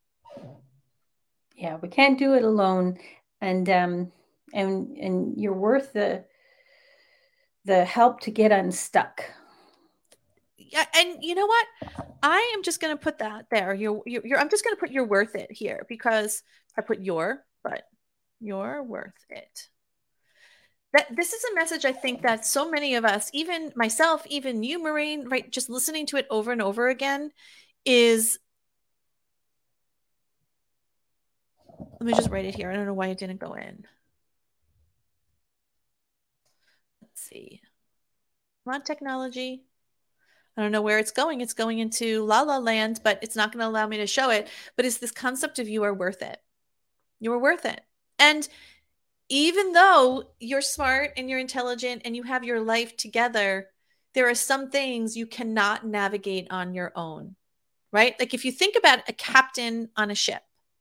Yeah, we can't do it alone. And you're worth the help to get unstuck. Yeah, and you know what? I am just going to put that there. I'm just going to put you're worth it here, because I put but you're worth it. That this is a message, I think, that so many of us, even myself, even you, Maureen, right, just listening to it over and over again is, let me just write it here. I don't know why it didn't go in. Let's see. Come on, technology. I don't know where it's going. It's going into La La Land, but it's not going to allow me to show it. But it's this concept of you are worth it. You are worth it. And even though you're smart and you're intelligent and you have your life together, there are some things you cannot navigate on your own, right? Like if you think about a captain on a ship,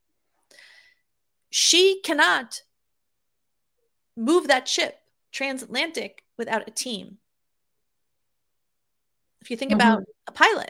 she cannot move that ship transatlantic without a team. If you think about a pilot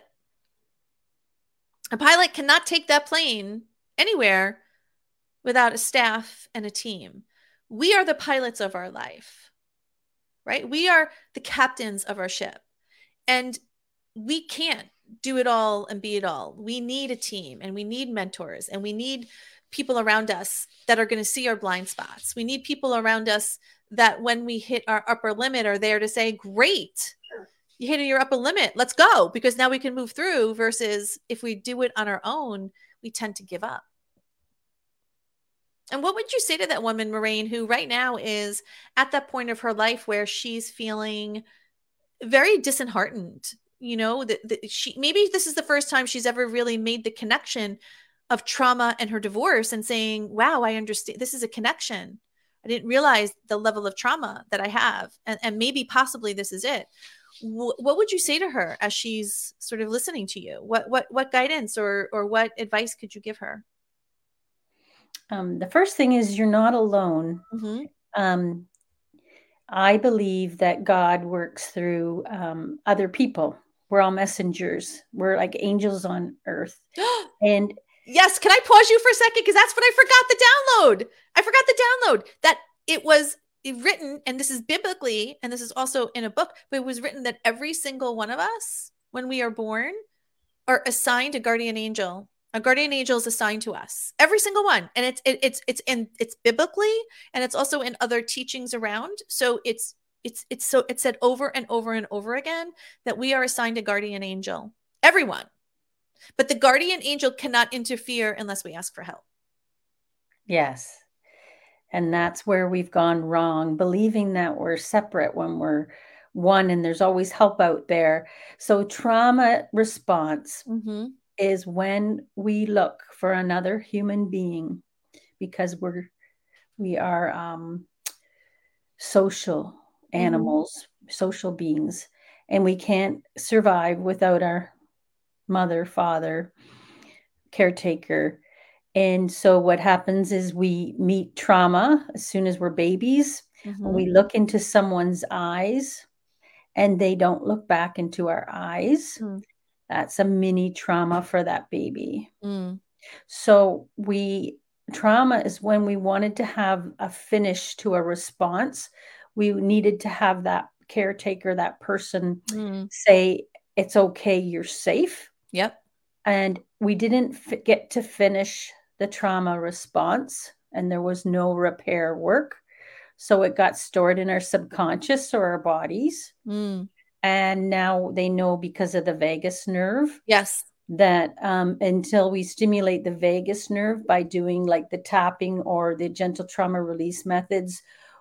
cannot take that plane anywhere without a staff and a team. We are the pilots of our life, right? We are the captains of our ship. And we can't do it all and be it all. We need a team, and we need mentors, and we need people around us that are going to see our blind spots. We need people around us that when we hit our upper limit are there to say, great, you hit your upper limit, let's go, because now we can move through, versus if we do it on our own, we tend to give up. And what would you say to that woman, Moraine, who right now is at that point of her life where she's feeling very disheartened? You know, that she, maybe this is the first time she's ever really made the connection of trauma and her divorce and saying, wow, I understand. This is a connection. I didn't realize the level of trauma that I have. And maybe possibly this is it. What would you say to her as she's sort of listening to you? What guidance or what advice could you give her? The first thing is you're not alone. Mm-hmm. I believe that God works through other people. We're all messengers. We're like angels on earth. And yes, can I pause you for a second? Because that's what I forgot the download. I forgot the download that it was written, and this is biblically, and this is also in a book, but it was written that every single one of us, when we are born, are assigned a guardian angel. A guardian angel is assigned to us, every single one, and it's biblically, and it's also in other teachings around. So it's said over and over and over again that we are assigned a guardian angel, everyone. But the guardian angel cannot interfere unless we ask for help. Yes. And that's where we've gone wrong, believing that we're separate when we're one and there's always help out there. So trauma response is when we look for another human being, because we are social animals, social beings, and we can't survive without our mother, father, caretaker. And so what happens is we meet trauma as soon as we're babies. We look into someone's eyes and they don't look back into our eyes. That's a mini trauma for that baby. So trauma is when we wanted to have a finish to a response. We needed to have that caretaker, that person say, it's okay, you're safe. Yep. And we didn't get to finish the trauma response, and there was no repair work. So it got stored in our subconscious or our bodies. And now they know, because of the vagus nerve. Yes. That until we stimulate the vagus nerve by doing like the tapping or the gentle trauma release methods,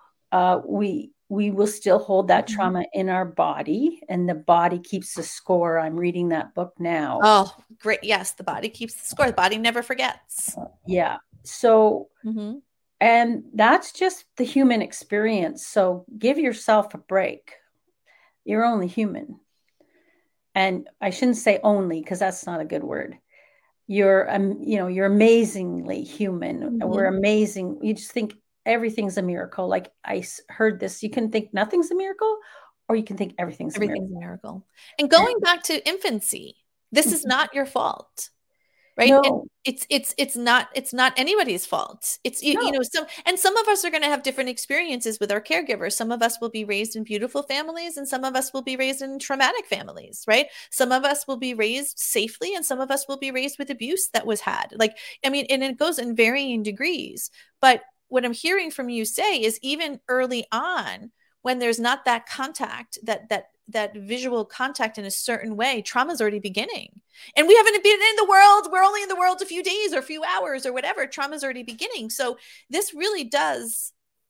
we will still hold that trauma in our body, and the body keeps the score. I'm reading that book now. Oh, great. Yes. The body keeps the score. The body never forgets. Yeah. So, and that's just the human experience. So give yourself a break. You're only human. And I shouldn't say only, because that's not a good word. You're amazingly human. We're amazing. You just think everything's a miracle. Like I heard this, you can think nothing's a miracle, or you can think everything's a miracle. And going back to infancy, this is not your fault, right? No. And it's not anybody's fault. It's some of us are going to have different experiences with our caregivers. Some of us will be raised in beautiful families, and some of us will be raised in traumatic families, right? Some of us will be raised safely, and some of us will be raised with abuse that was had. And it goes in varying degrees. But what I'm hearing from you say is, even early on, when there's not that contact, that visual contact in a certain way, trauma's already beginning. And we haven't been in the world. We're only in the world a few days or a few hours or whatever. Trauma's already beginning. So this really does,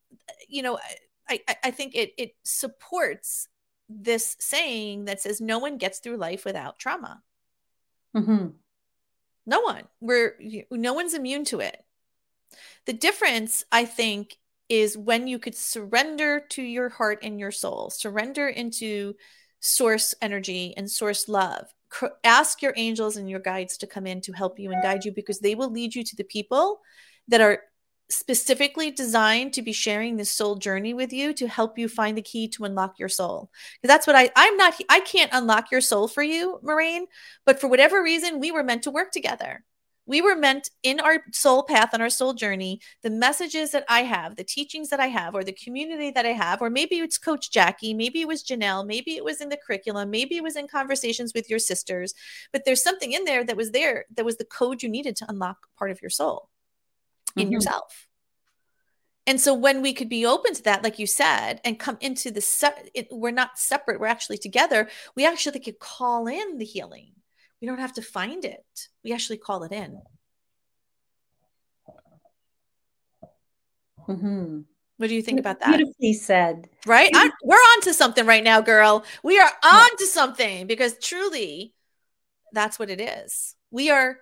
I think it supports this saying that says no one gets through life without trauma. No one. No one's immune to it. The difference, I think, is when you could surrender to your heart and your soul, surrender into source energy and source love. Ask your angels and your guides to come in to help you and guide you, because they will lead you to the people that are specifically designed to be sharing this soul journey with you, to help you find the key to unlock your soul. That's what I can't unlock your soul for you, Moraine, but for whatever reason, we were meant to work together. We were meant, in our soul path and our soul journey, the messages that I have, the teachings that I have, or the community that I have, or maybe it's Coach Jackie, maybe it was Janelle, maybe it was in the curriculum, maybe it was in conversations with your sisters, but there's something in there that was the code you needed to unlock part of your soul in yourself. And so when we could be open to that, like you said, and come into we're not separate, we're actually together, we actually could call in the healing. We don't have to find it. We actually call it in. Mm-hmm. What do you think about that? Beautifully said. Right? We're on to something right now, girl. We are Yeah. on to something, because truly that's what it is. We are,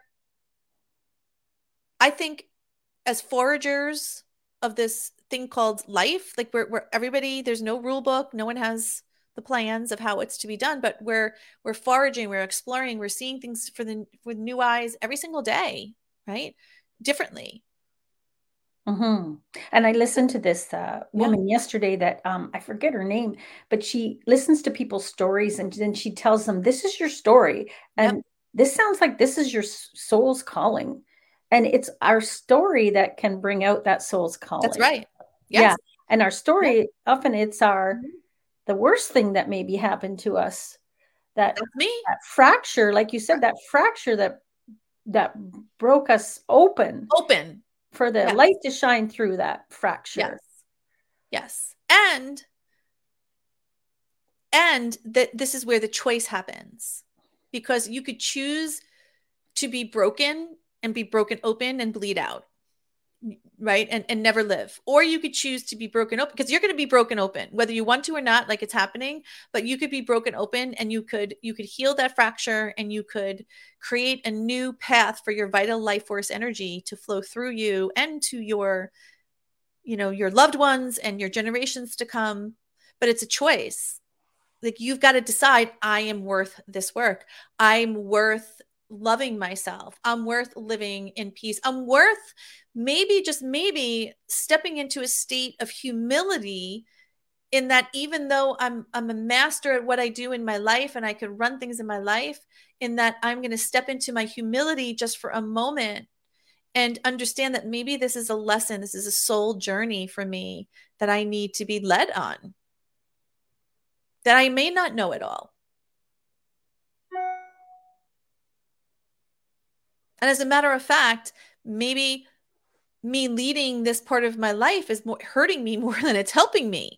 I think, as foragers of this thing called life, like we're everybody, there's no rule book, no one has the plans of how it's to be done, but we're foraging, we're exploring, we're seeing things with new eyes every single day, right? Differently. Mm-hmm. And I listened to this Yeah. woman yesterday that I forget her name, but she listens to people's stories and then she tells them, "This is your story, Yep. and this sounds like this is your soul's calling." And it's our story that can bring out that soul's That's calling. right. Yeah. Yes. And our Yep. story, often it's Mhm. the worst thing that maybe happened to us, That's me. that fracture, like you said, that fracture that broke us open Open. for the Yes. light to shine through that Yes. fracture. Yes. And that this is where the choice happens, because you could choose to be broken and be broken open and bleed out, right? And never live. Or you could choose to be broken open, because you're going to be broken open whether you want to or not, like it's happening. But you could be broken open, and you could heal that fracture, and you could create a new path for your vital life force energy to flow through you and to your, your loved ones and your generations to come. But it's a choice. Like, you've got to decide, I am worth this work. I'm worth loving myself. I'm worth living in peace. I'm worth, maybe, just maybe, stepping into a state of humility, in that even though I'm a master at what I do in my life and I could run things in my life, in that I'm going to step into my humility just for a moment and understand that maybe this is a lesson, this is a soul journey for me that I need to be led on, that I may not know it all. And as a matter of fact, maybe me leading this part of my life is hurting me more than it's helping me.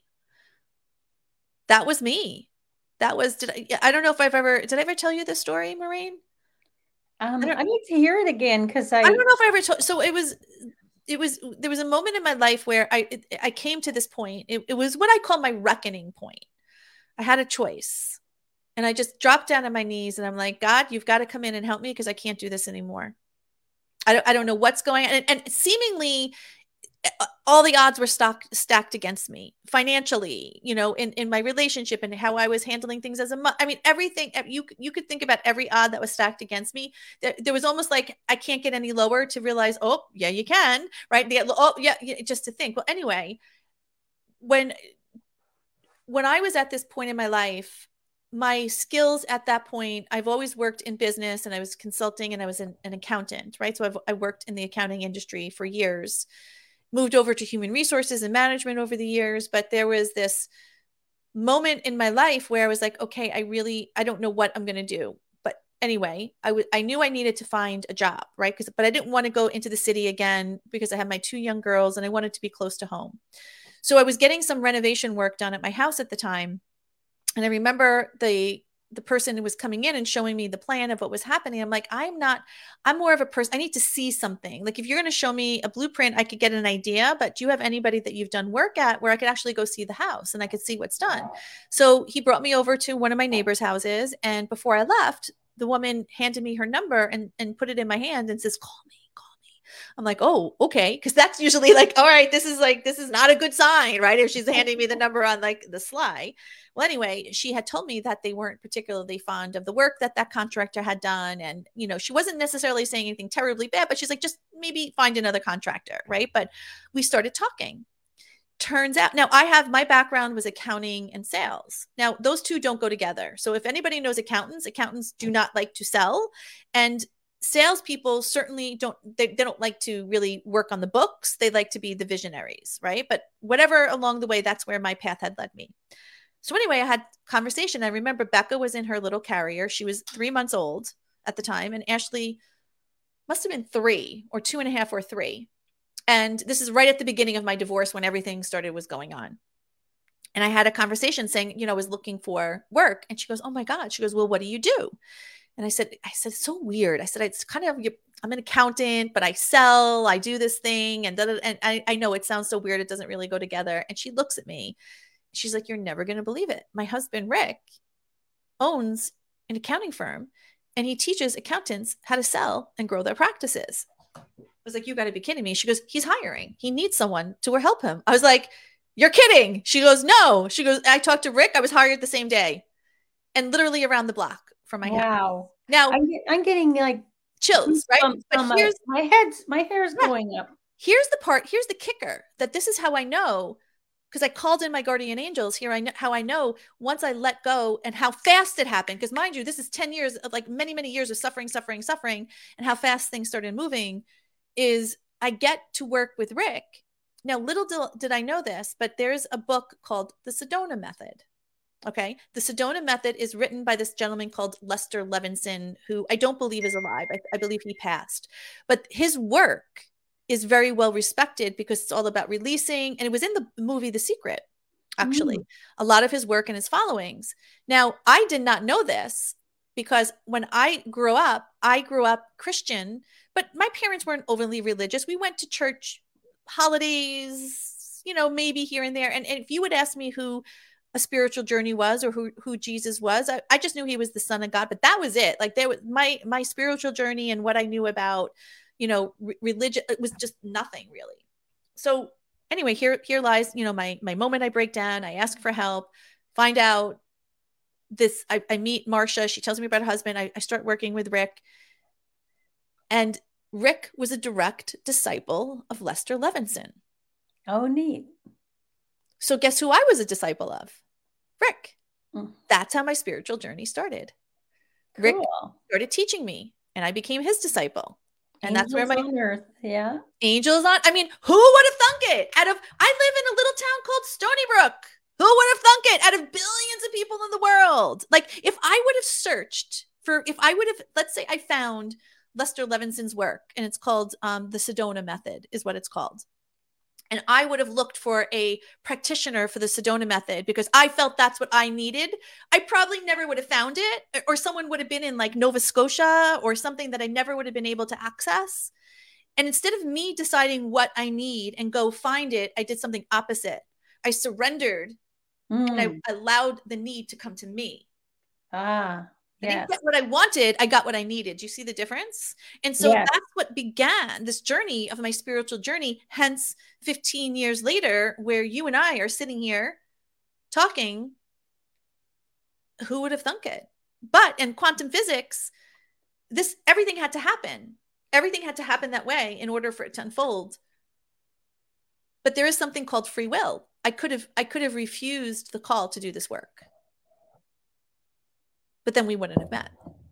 That was me. That was, I don't know if did I ever tell you this story, Maureen? I need to hear it again because I I don't know if I ever told. So there was a moment in my life where I came to this point. It was what I call my reckoning point. I had a choice, and I just dropped down on my knees, and I'm like, God, you've got to come in and help me, because I can't do this anymore. I don't know what's going on. And seemingly all the odds were stacked against me financially, in my relationship and how I was handling things as a mother. I mean, everything you could think about, every odd that was stacked against me. There was almost like I can't get any lower to realize, oh yeah, you can, right? Oh yeah, just to think. Well, anyway, when I was at this point in my life, my skills at that point, I've always worked in business, and I was consulting, and I was an accountant, right? So I worked in the accounting industry for years, moved over to human resources and management over the years. But there was this moment in my life where I was like, okay, I don't know what I'm going to do. But anyway, I knew I needed to find a job, right? But I didn't want to go into the city again, because I had my 2 young girls and I wanted to be close to home. So I was getting some renovation work done at my house at the time. And I remember the person who was coming in and showing me the plan of what was happening. I'm like, I'm more of a person. I need to see something. Like, if you're going to show me a blueprint, I could get an idea, but do you have anybody that you've done work at where I could actually go see the house and I could see what's done? So he brought me over to one of my neighbors' houses. And before I left, the woman handed me her number and put it in my hand and says, call me. I'm like, oh, okay. Cause that's usually like, all right, this is not a good sign, right? If she's handing me the number on like the sly. Well, anyway, she had told me that they weren't particularly fond of the work that contractor had done. And, she wasn't necessarily saying anything terribly bad, but she's like, just maybe find another contractor. Right. But we started talking. Turns out, now my background was accounting and sales. Now those two don't go together. So if anybody knows accountants do not like to sell, and salespeople certainly they don't like to really work on the books. They like to be the visionaries, right? But whatever, along the way, that's where my path had led me. So anyway, I had conversation. I remember Becca was in her little carrier. She was 3 months old at the time, and Ashley must have been 3 or 2.5 or 3. And this is right at the beginning of my divorce, when everything was going on. And I had a conversation saying, I was looking for work. And she goes, oh my God. She goes, well, what do you do? And I said, it's so weird. I said, it's kind of, I'm an accountant, but I sell, I do this thing. And I know it sounds so weird. It doesn't really go together. And she looks at me. She's like, you're never going to believe it. My husband, Rick, owns an accounting firm and he teaches accountants how to sell and grow their practices. I was like, you got to be kidding me. She goes, he's hiring. He needs someone to help him. I was like, you're kidding. She goes, no. She goes, I talked to Rick. I was hired the same day and literally around the block from my house. Wow. Now I'm getting like chills, right? But here's my hair's going up. Here's the kicker that this is how I know, because I called in my guardian angels here. I know how I know once I let go and how fast it happened. Because mind you, this is 10 years of like many, many years of suffering, and how fast things started moving is I get to work with Rick. Now, little did I know this, but there's a book called The Sedona Method. Okay. The Sedona Method is written by this gentleman called Lester Levinson, who I don't believe is alive. I believe he passed, but his work is very well respected because it's all about releasing. And it was in the movie The Secret, actually, a lot of his work and his followings. Now, I did not know this because when I grew up Christian, but my parents weren't overly religious. We went to church holidays, maybe here and there. And if you would ask me who a spiritual journey was or who Jesus was, I just knew he was the Son of God, but that was it. Like there was my spiritual journey and what I knew about, religion, it was just nothing really. So anyway, here lies, my moment. I break down, I ask for help, find out this, I meet Marcia. She tells me about her husband. I start working with Rick, and Rick was a direct disciple of Lester Levinson. Oh, neat. So guess who I was a disciple of? Rick. That's how my spiritual journey started. Cool. Rick started teaching me and I became his disciple. And Angels that's where on earth. Yeah. Angels on. I mean, who would have thunk it? I live in a little town called Stony Brook. Who would have thunk it out of billions of people in the world? Like if I would have searched let's say I found Lester Levinson's work and it's called the Sedona Method is what it's called. And I would have looked for a practitioner for the Sedona Method because I felt that's what I needed. I probably never would have found it, or someone would have been in like Nova Scotia or something that I never would have been able to access. And instead of me deciding what I need and go find it, I did something opposite. I surrendered and I allowed the need to come to me. I didn't get what I wanted. I got what I needed. Do you see the difference? And so that's what began this journey of my spiritual journey. Hence 15 years later, where you and I are sitting here talking, who would have thunk it? But in quantum physics, everything had to happen. Everything had to happen that way in order for it to unfold. But there is something called free will. I could have refused the call to do this work. But then we wouldn't have met.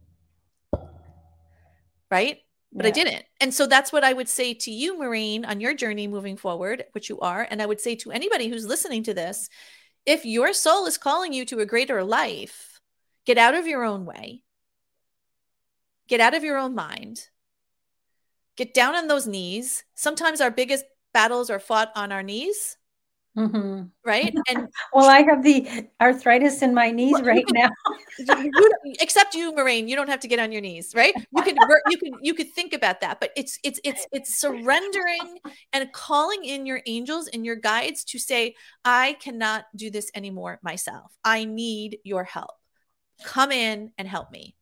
Right? But I didn't. And so that's what I would say to you, Maureen, on your journey moving forward, which you are. And I would say to anybody who's listening to this, if your soul is calling you to a greater life, get out of your own way. Get out of your own mind. Get down on those knees. Sometimes our biggest battles are fought on our knees. Mm-hmm. Right. And well, I have the arthritis in my knees right now. Except you, Maureen, you don't have to get on your knees, right? You could think about that, but it's surrendering and calling in your angels and your guides to say, I cannot do this anymore myself. I need your help. Come in and help me.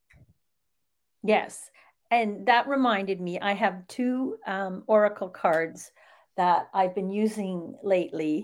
Yes. And that reminded me, I have two oracle cards that I've been using lately.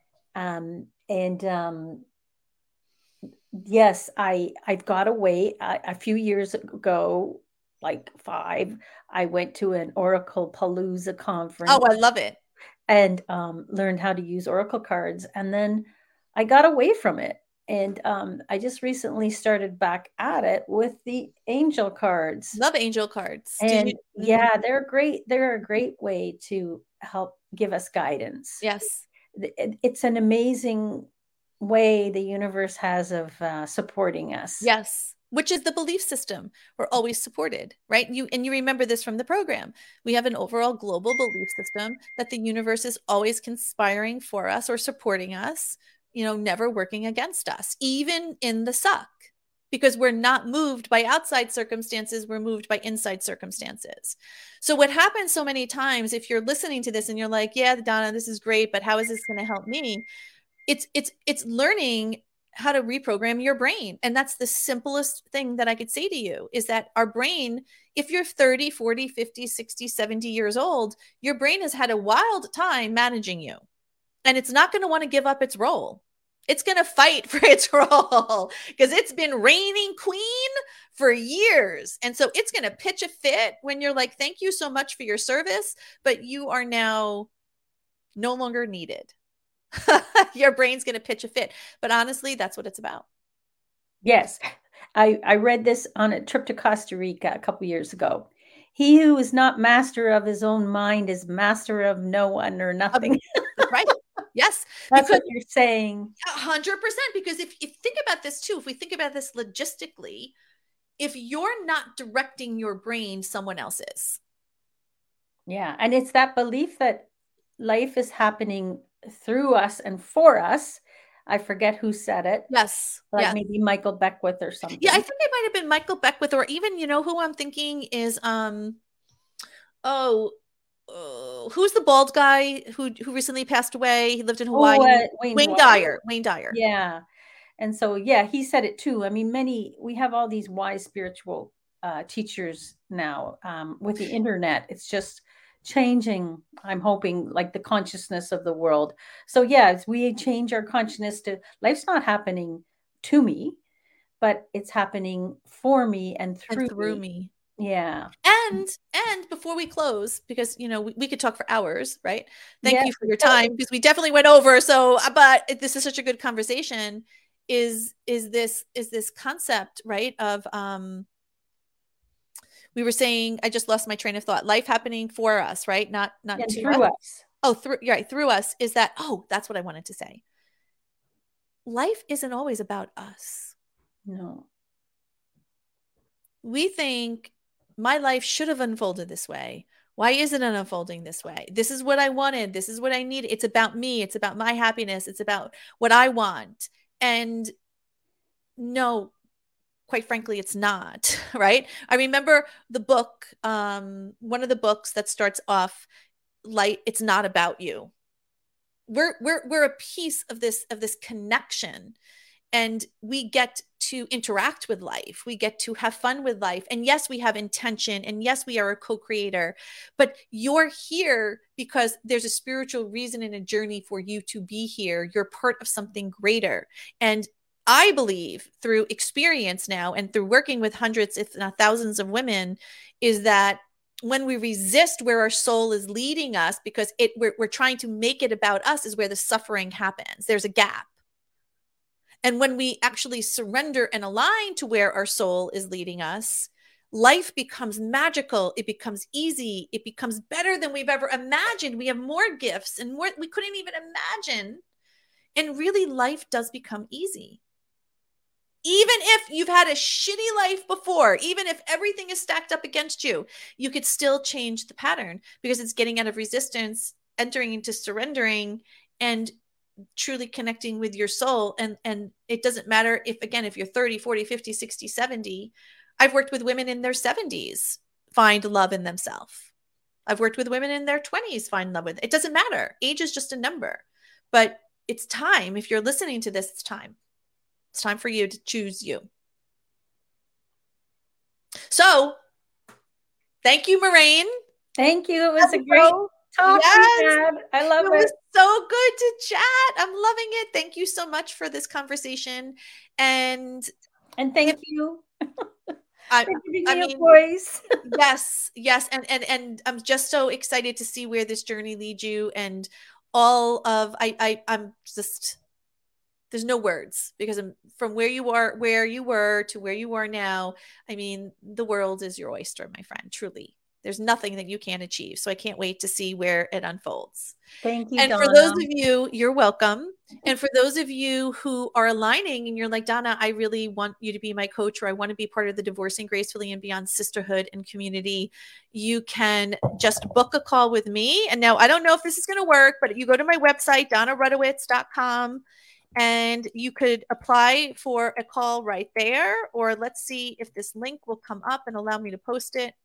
Yes, I've got away. A few years ago, like 5, I went to an Oracle Palooza conference. Oh, I love it. And learned how to use Oracle cards. And then I got away from it. And I just recently started back at it with the angel cards. Love angel cards. And they're great. They're a great way to help give us guidance. Yes. It's an amazing way the universe has of supporting us. Yes. Which is the belief system. We're always supported, right? You remember this from the program. We have an overall global belief system that the universe is always conspiring for us or supporting us, never working against us, even in the suck, because we're not moved by outside circumstances. We're moved by inside circumstances. So what happens so many times, if you're listening to this and you're like, yeah, Donna, this is great, but how is this going to help me? It's learning how to reprogram your brain. And that's the simplest thing that I could say to you, is that our brain, if you're 30, 40, 50, 60, 70 years old, your brain has had a wild time managing you. And it's not going to want to give up its role. It's going to fight for its role because it's been reigning queen for years. And so it's going to pitch a fit when you're like, thank you so much for your service, but you are now no longer needed. Your brain's going to pitch a fit. But honestly, that's what it's about. Yes. I read this on a trip to Costa Rica a couple years ago. He who is not master of his own mind is master of no one or nothing. Right. Yes. That's what you're saying. 100%. Because if you think about this too, if we think about this logistically, if you're not directing your brain, someone else is. Yeah. And it's that belief that life is happening through us and for us. I forget who said it. Yes. Like maybe Michael Beckwith or something. Yeah, I think it might have been Michael Beckwith, or even, you know, who I'm thinking is, who's the bald guy who recently passed away? He lived in Hawaii. Wayne Dyer. Wayne Dyer. Yeah. And so, yeah, he said it too. I mean, we have all these wise spiritual teachers now with the internet. It's just changing, I'm hoping, like the consciousness of the world. So yeah, as we change our consciousness to, life's not happening to me, but it's happening for me and through me. Yeah. And before we close, because, you know, we could talk for hours, right? Thank you for your time, because we definitely went over. So, but this is such a good conversation. Is this concept, right? Of, we were saying, I just lost my train of thought. Life happening for us, right? Not through us. Oh, through us. Is that? Oh, that's what I wanted to say. Life isn't always about us. No. We think my life should have unfolded this way. Why isn't it unfolding this way? This is what I wanted. This is what I need. It's about me. It's about my happiness. It's about what I want. And no, quite frankly, it's not, right? I remember the book, one of the books that starts off, light, it's not about you. We're a piece of this connection, and we get to interact with life. We get to have fun with life. And yes, we have intention, and yes, we are a co-creator, but you're here because there's a spiritual reason and a journey for you to be here. You're part of something greater. And I believe, through experience now and through working with hundreds, if not thousands of women, is that when we resist where our soul is leading us, because we're trying to make it about us, is where the suffering happens. There's a gap. And when we actually surrender and align to where our soul is leading us, life becomes magical. It becomes easy. It becomes better than we've ever imagined. We have more gifts and more we couldn't even imagine. And really, life does become easy. Even if you've had a shitty life before, even if everything is stacked up against you, you could still change the pattern, because it's getting out of resistance, entering into surrendering, and truly connecting with your soul. And it doesn't matter if you're 30, 40, 50, 60, 70. I've worked with women in their 70s find love in themselves. I've worked with women in their 20s find love with it. It doesn't matter. Age is just a number. But it's time. If you're listening to this, it's time. It's time for you to choose you. So, thank you, Moraine. Thank you. It was a great talk. Yes. I love it. It was so good to chat. I'm loving it. Thank you so much for this conversation. And thank you. I mean, a voice. yes. And I'm just so excited to see where this journey leads you. And I'm just, there's no words, because from where you were to where you are now. I mean, the world is your oyster, my friend, truly. There's nothing that you can't achieve. So I can't wait to see where it unfolds. Thank you, And Donna. for those of you, you're welcome. And for those of you who are aligning and you're like, Donna, I really want you to be my coach, or I want to be part of the Divorcing Gracefully and Beyond sisterhood and community, you can just book a call with me. And now I don't know if this is going to work, but you go to my website, DonnaRudowitz.com, And you could apply for a call right there, or let's see if this link will come up and allow me to post it.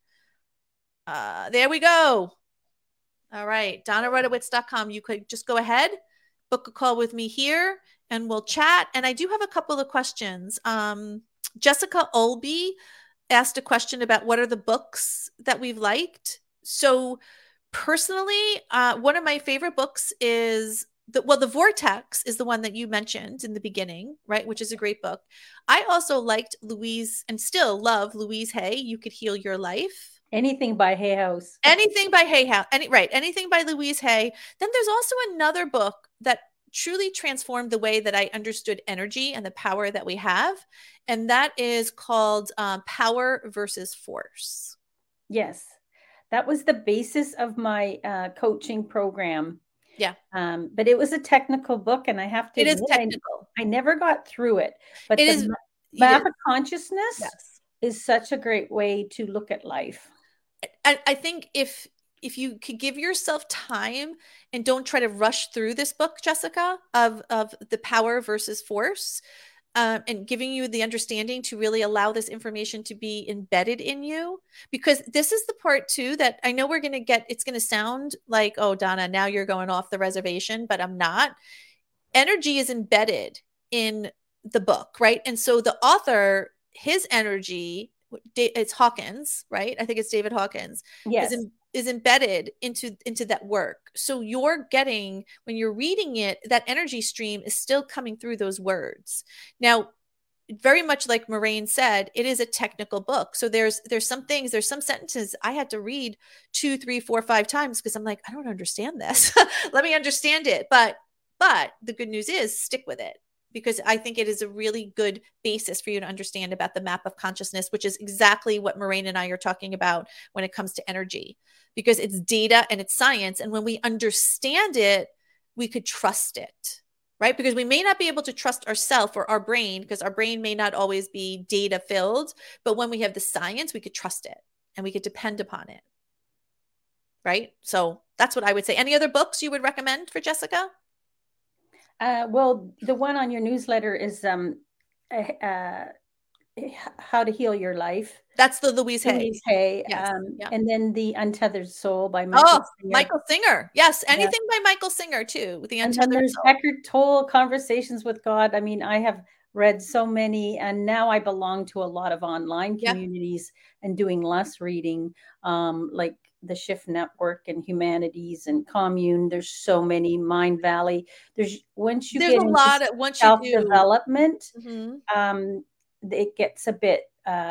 There we go. All right, DonnaRudowitz.com. You could just go ahead, book a call with me here, and we'll chat. And I do have a couple of questions. Jessica Olby asked a question about what are the books that we've liked. So personally, one of my favorite books is The Vortex is the one that you mentioned in the beginning, right? Which is a great book. I also liked Louise and still love Louise Hay, You Could Heal Your Life. Anything by Hay House. Anything by Hay House. Anything by Louise Hay. Then there's also another book that truly transformed the way that I understood energy and the power that we have. And that is called Power versus Force. Yes. That was the basis of my coaching program. Yeah. But it was a technical book, and I have to admit, it is technical. I never got through it. But it is map of consciousness is such a great way to look at life. I think if you could give yourself time and don't try to rush through this book, Jessica, of the power versus force, and giving you the understanding to really allow this information to be embedded in you, because this is the part too that I know we're going to get, it's going to sound like, oh, Donna, now you're going off the reservation, but I'm not. Energy is embedded in the book, right? And so the author, his energy, it's Hawkins, right? I think it's David Hawkins. Yes. Is embedded into that work. So you're getting, when you're reading it, that energy stream is still coming through those words. Now, very much like Moraine said, it is a technical book. So there's some things, there's some sentences I had to read 2, 3, 4, 5 times because I'm like, I don't understand this. Let me understand it. But the good news is stick with it, because I think it is a really good basis for you to understand about the map of consciousness, which is exactly what Moraine and I are talking about when it comes to energy, because it's data and it's science. And when we understand it, we could trust it, right? Because we may not be able to trust ourselves or our brain, because our brain may not always be data filled. But when we have the science, we could trust it and we could depend upon it, right? So that's what I would say. Any other books you would recommend for Jessica? Well, the one on your newsletter is How to Heal Your Life. That's the Louise Hay. Louise Hay. Yes. And then The Untethered Soul by Michael Singer. Michael Singer. Yes. Anything by Michael Singer too. The Untethered Soul. Eckhart Tolle, Conversations with God. I mean, I have read so many, and now I belong to a lot of online communities and doing less reading, like the Shift Network and Humanities and Commune. There's so many. Mind Valley. There's a lot of self-development. It gets a bit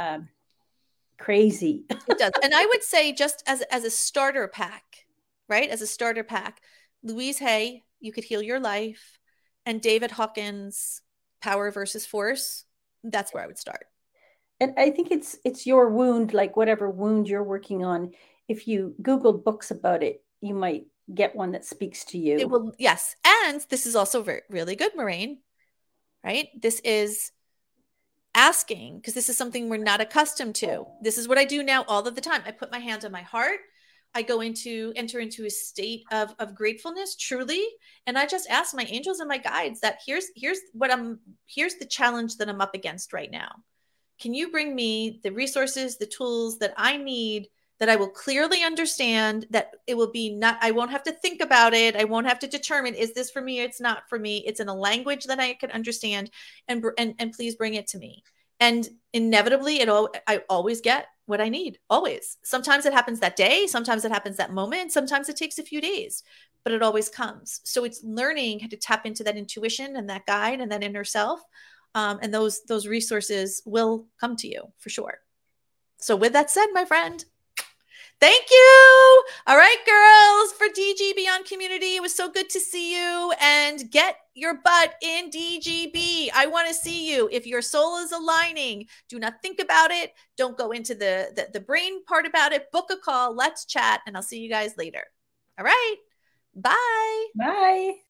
crazy. It does. And I would say, just as a starter pack, right? As a starter pack, Louise Hay, You Could Heal Your Life, and David Hawkins, Power versus Force. That's where I would start. And I think it's your wound, like whatever wound you're working on. If you Google books about it, you might get one that speaks to you. It will, yes. And this is also really good, Moraine, right? This is asking, because this is something we're not accustomed to. This is what I do now all of the time. I put my hand on my heart. I enter into a state of gratefulness, truly. And I just ask my angels and my guides that here's the challenge that I'm up against right now. Can you bring me the resources, the tools that I need, that I will clearly understand, that it will be not, I won't have to think about it. I won't have to determine, is this for me? It's not for me. It's in a language that I can understand, and please bring it to me. And inevitably I always get what I need, always. Sometimes it happens that day. Sometimes it happens that moment. Sometimes it takes a few days, but it always comes. So it's learning how to tap into that intuition and that guide and that inner self. And those resources will come to you for sure. So with that said, my friend, thank you. All right, girls, for DG Beyond Community. It was so good to see you, and get your butt in DGB. I want to see you. If your soul is aligning, do not think about it. Don't go into the brain part about it. Book a call. Let's chat, and I'll see you guys later. All right. Bye. Bye.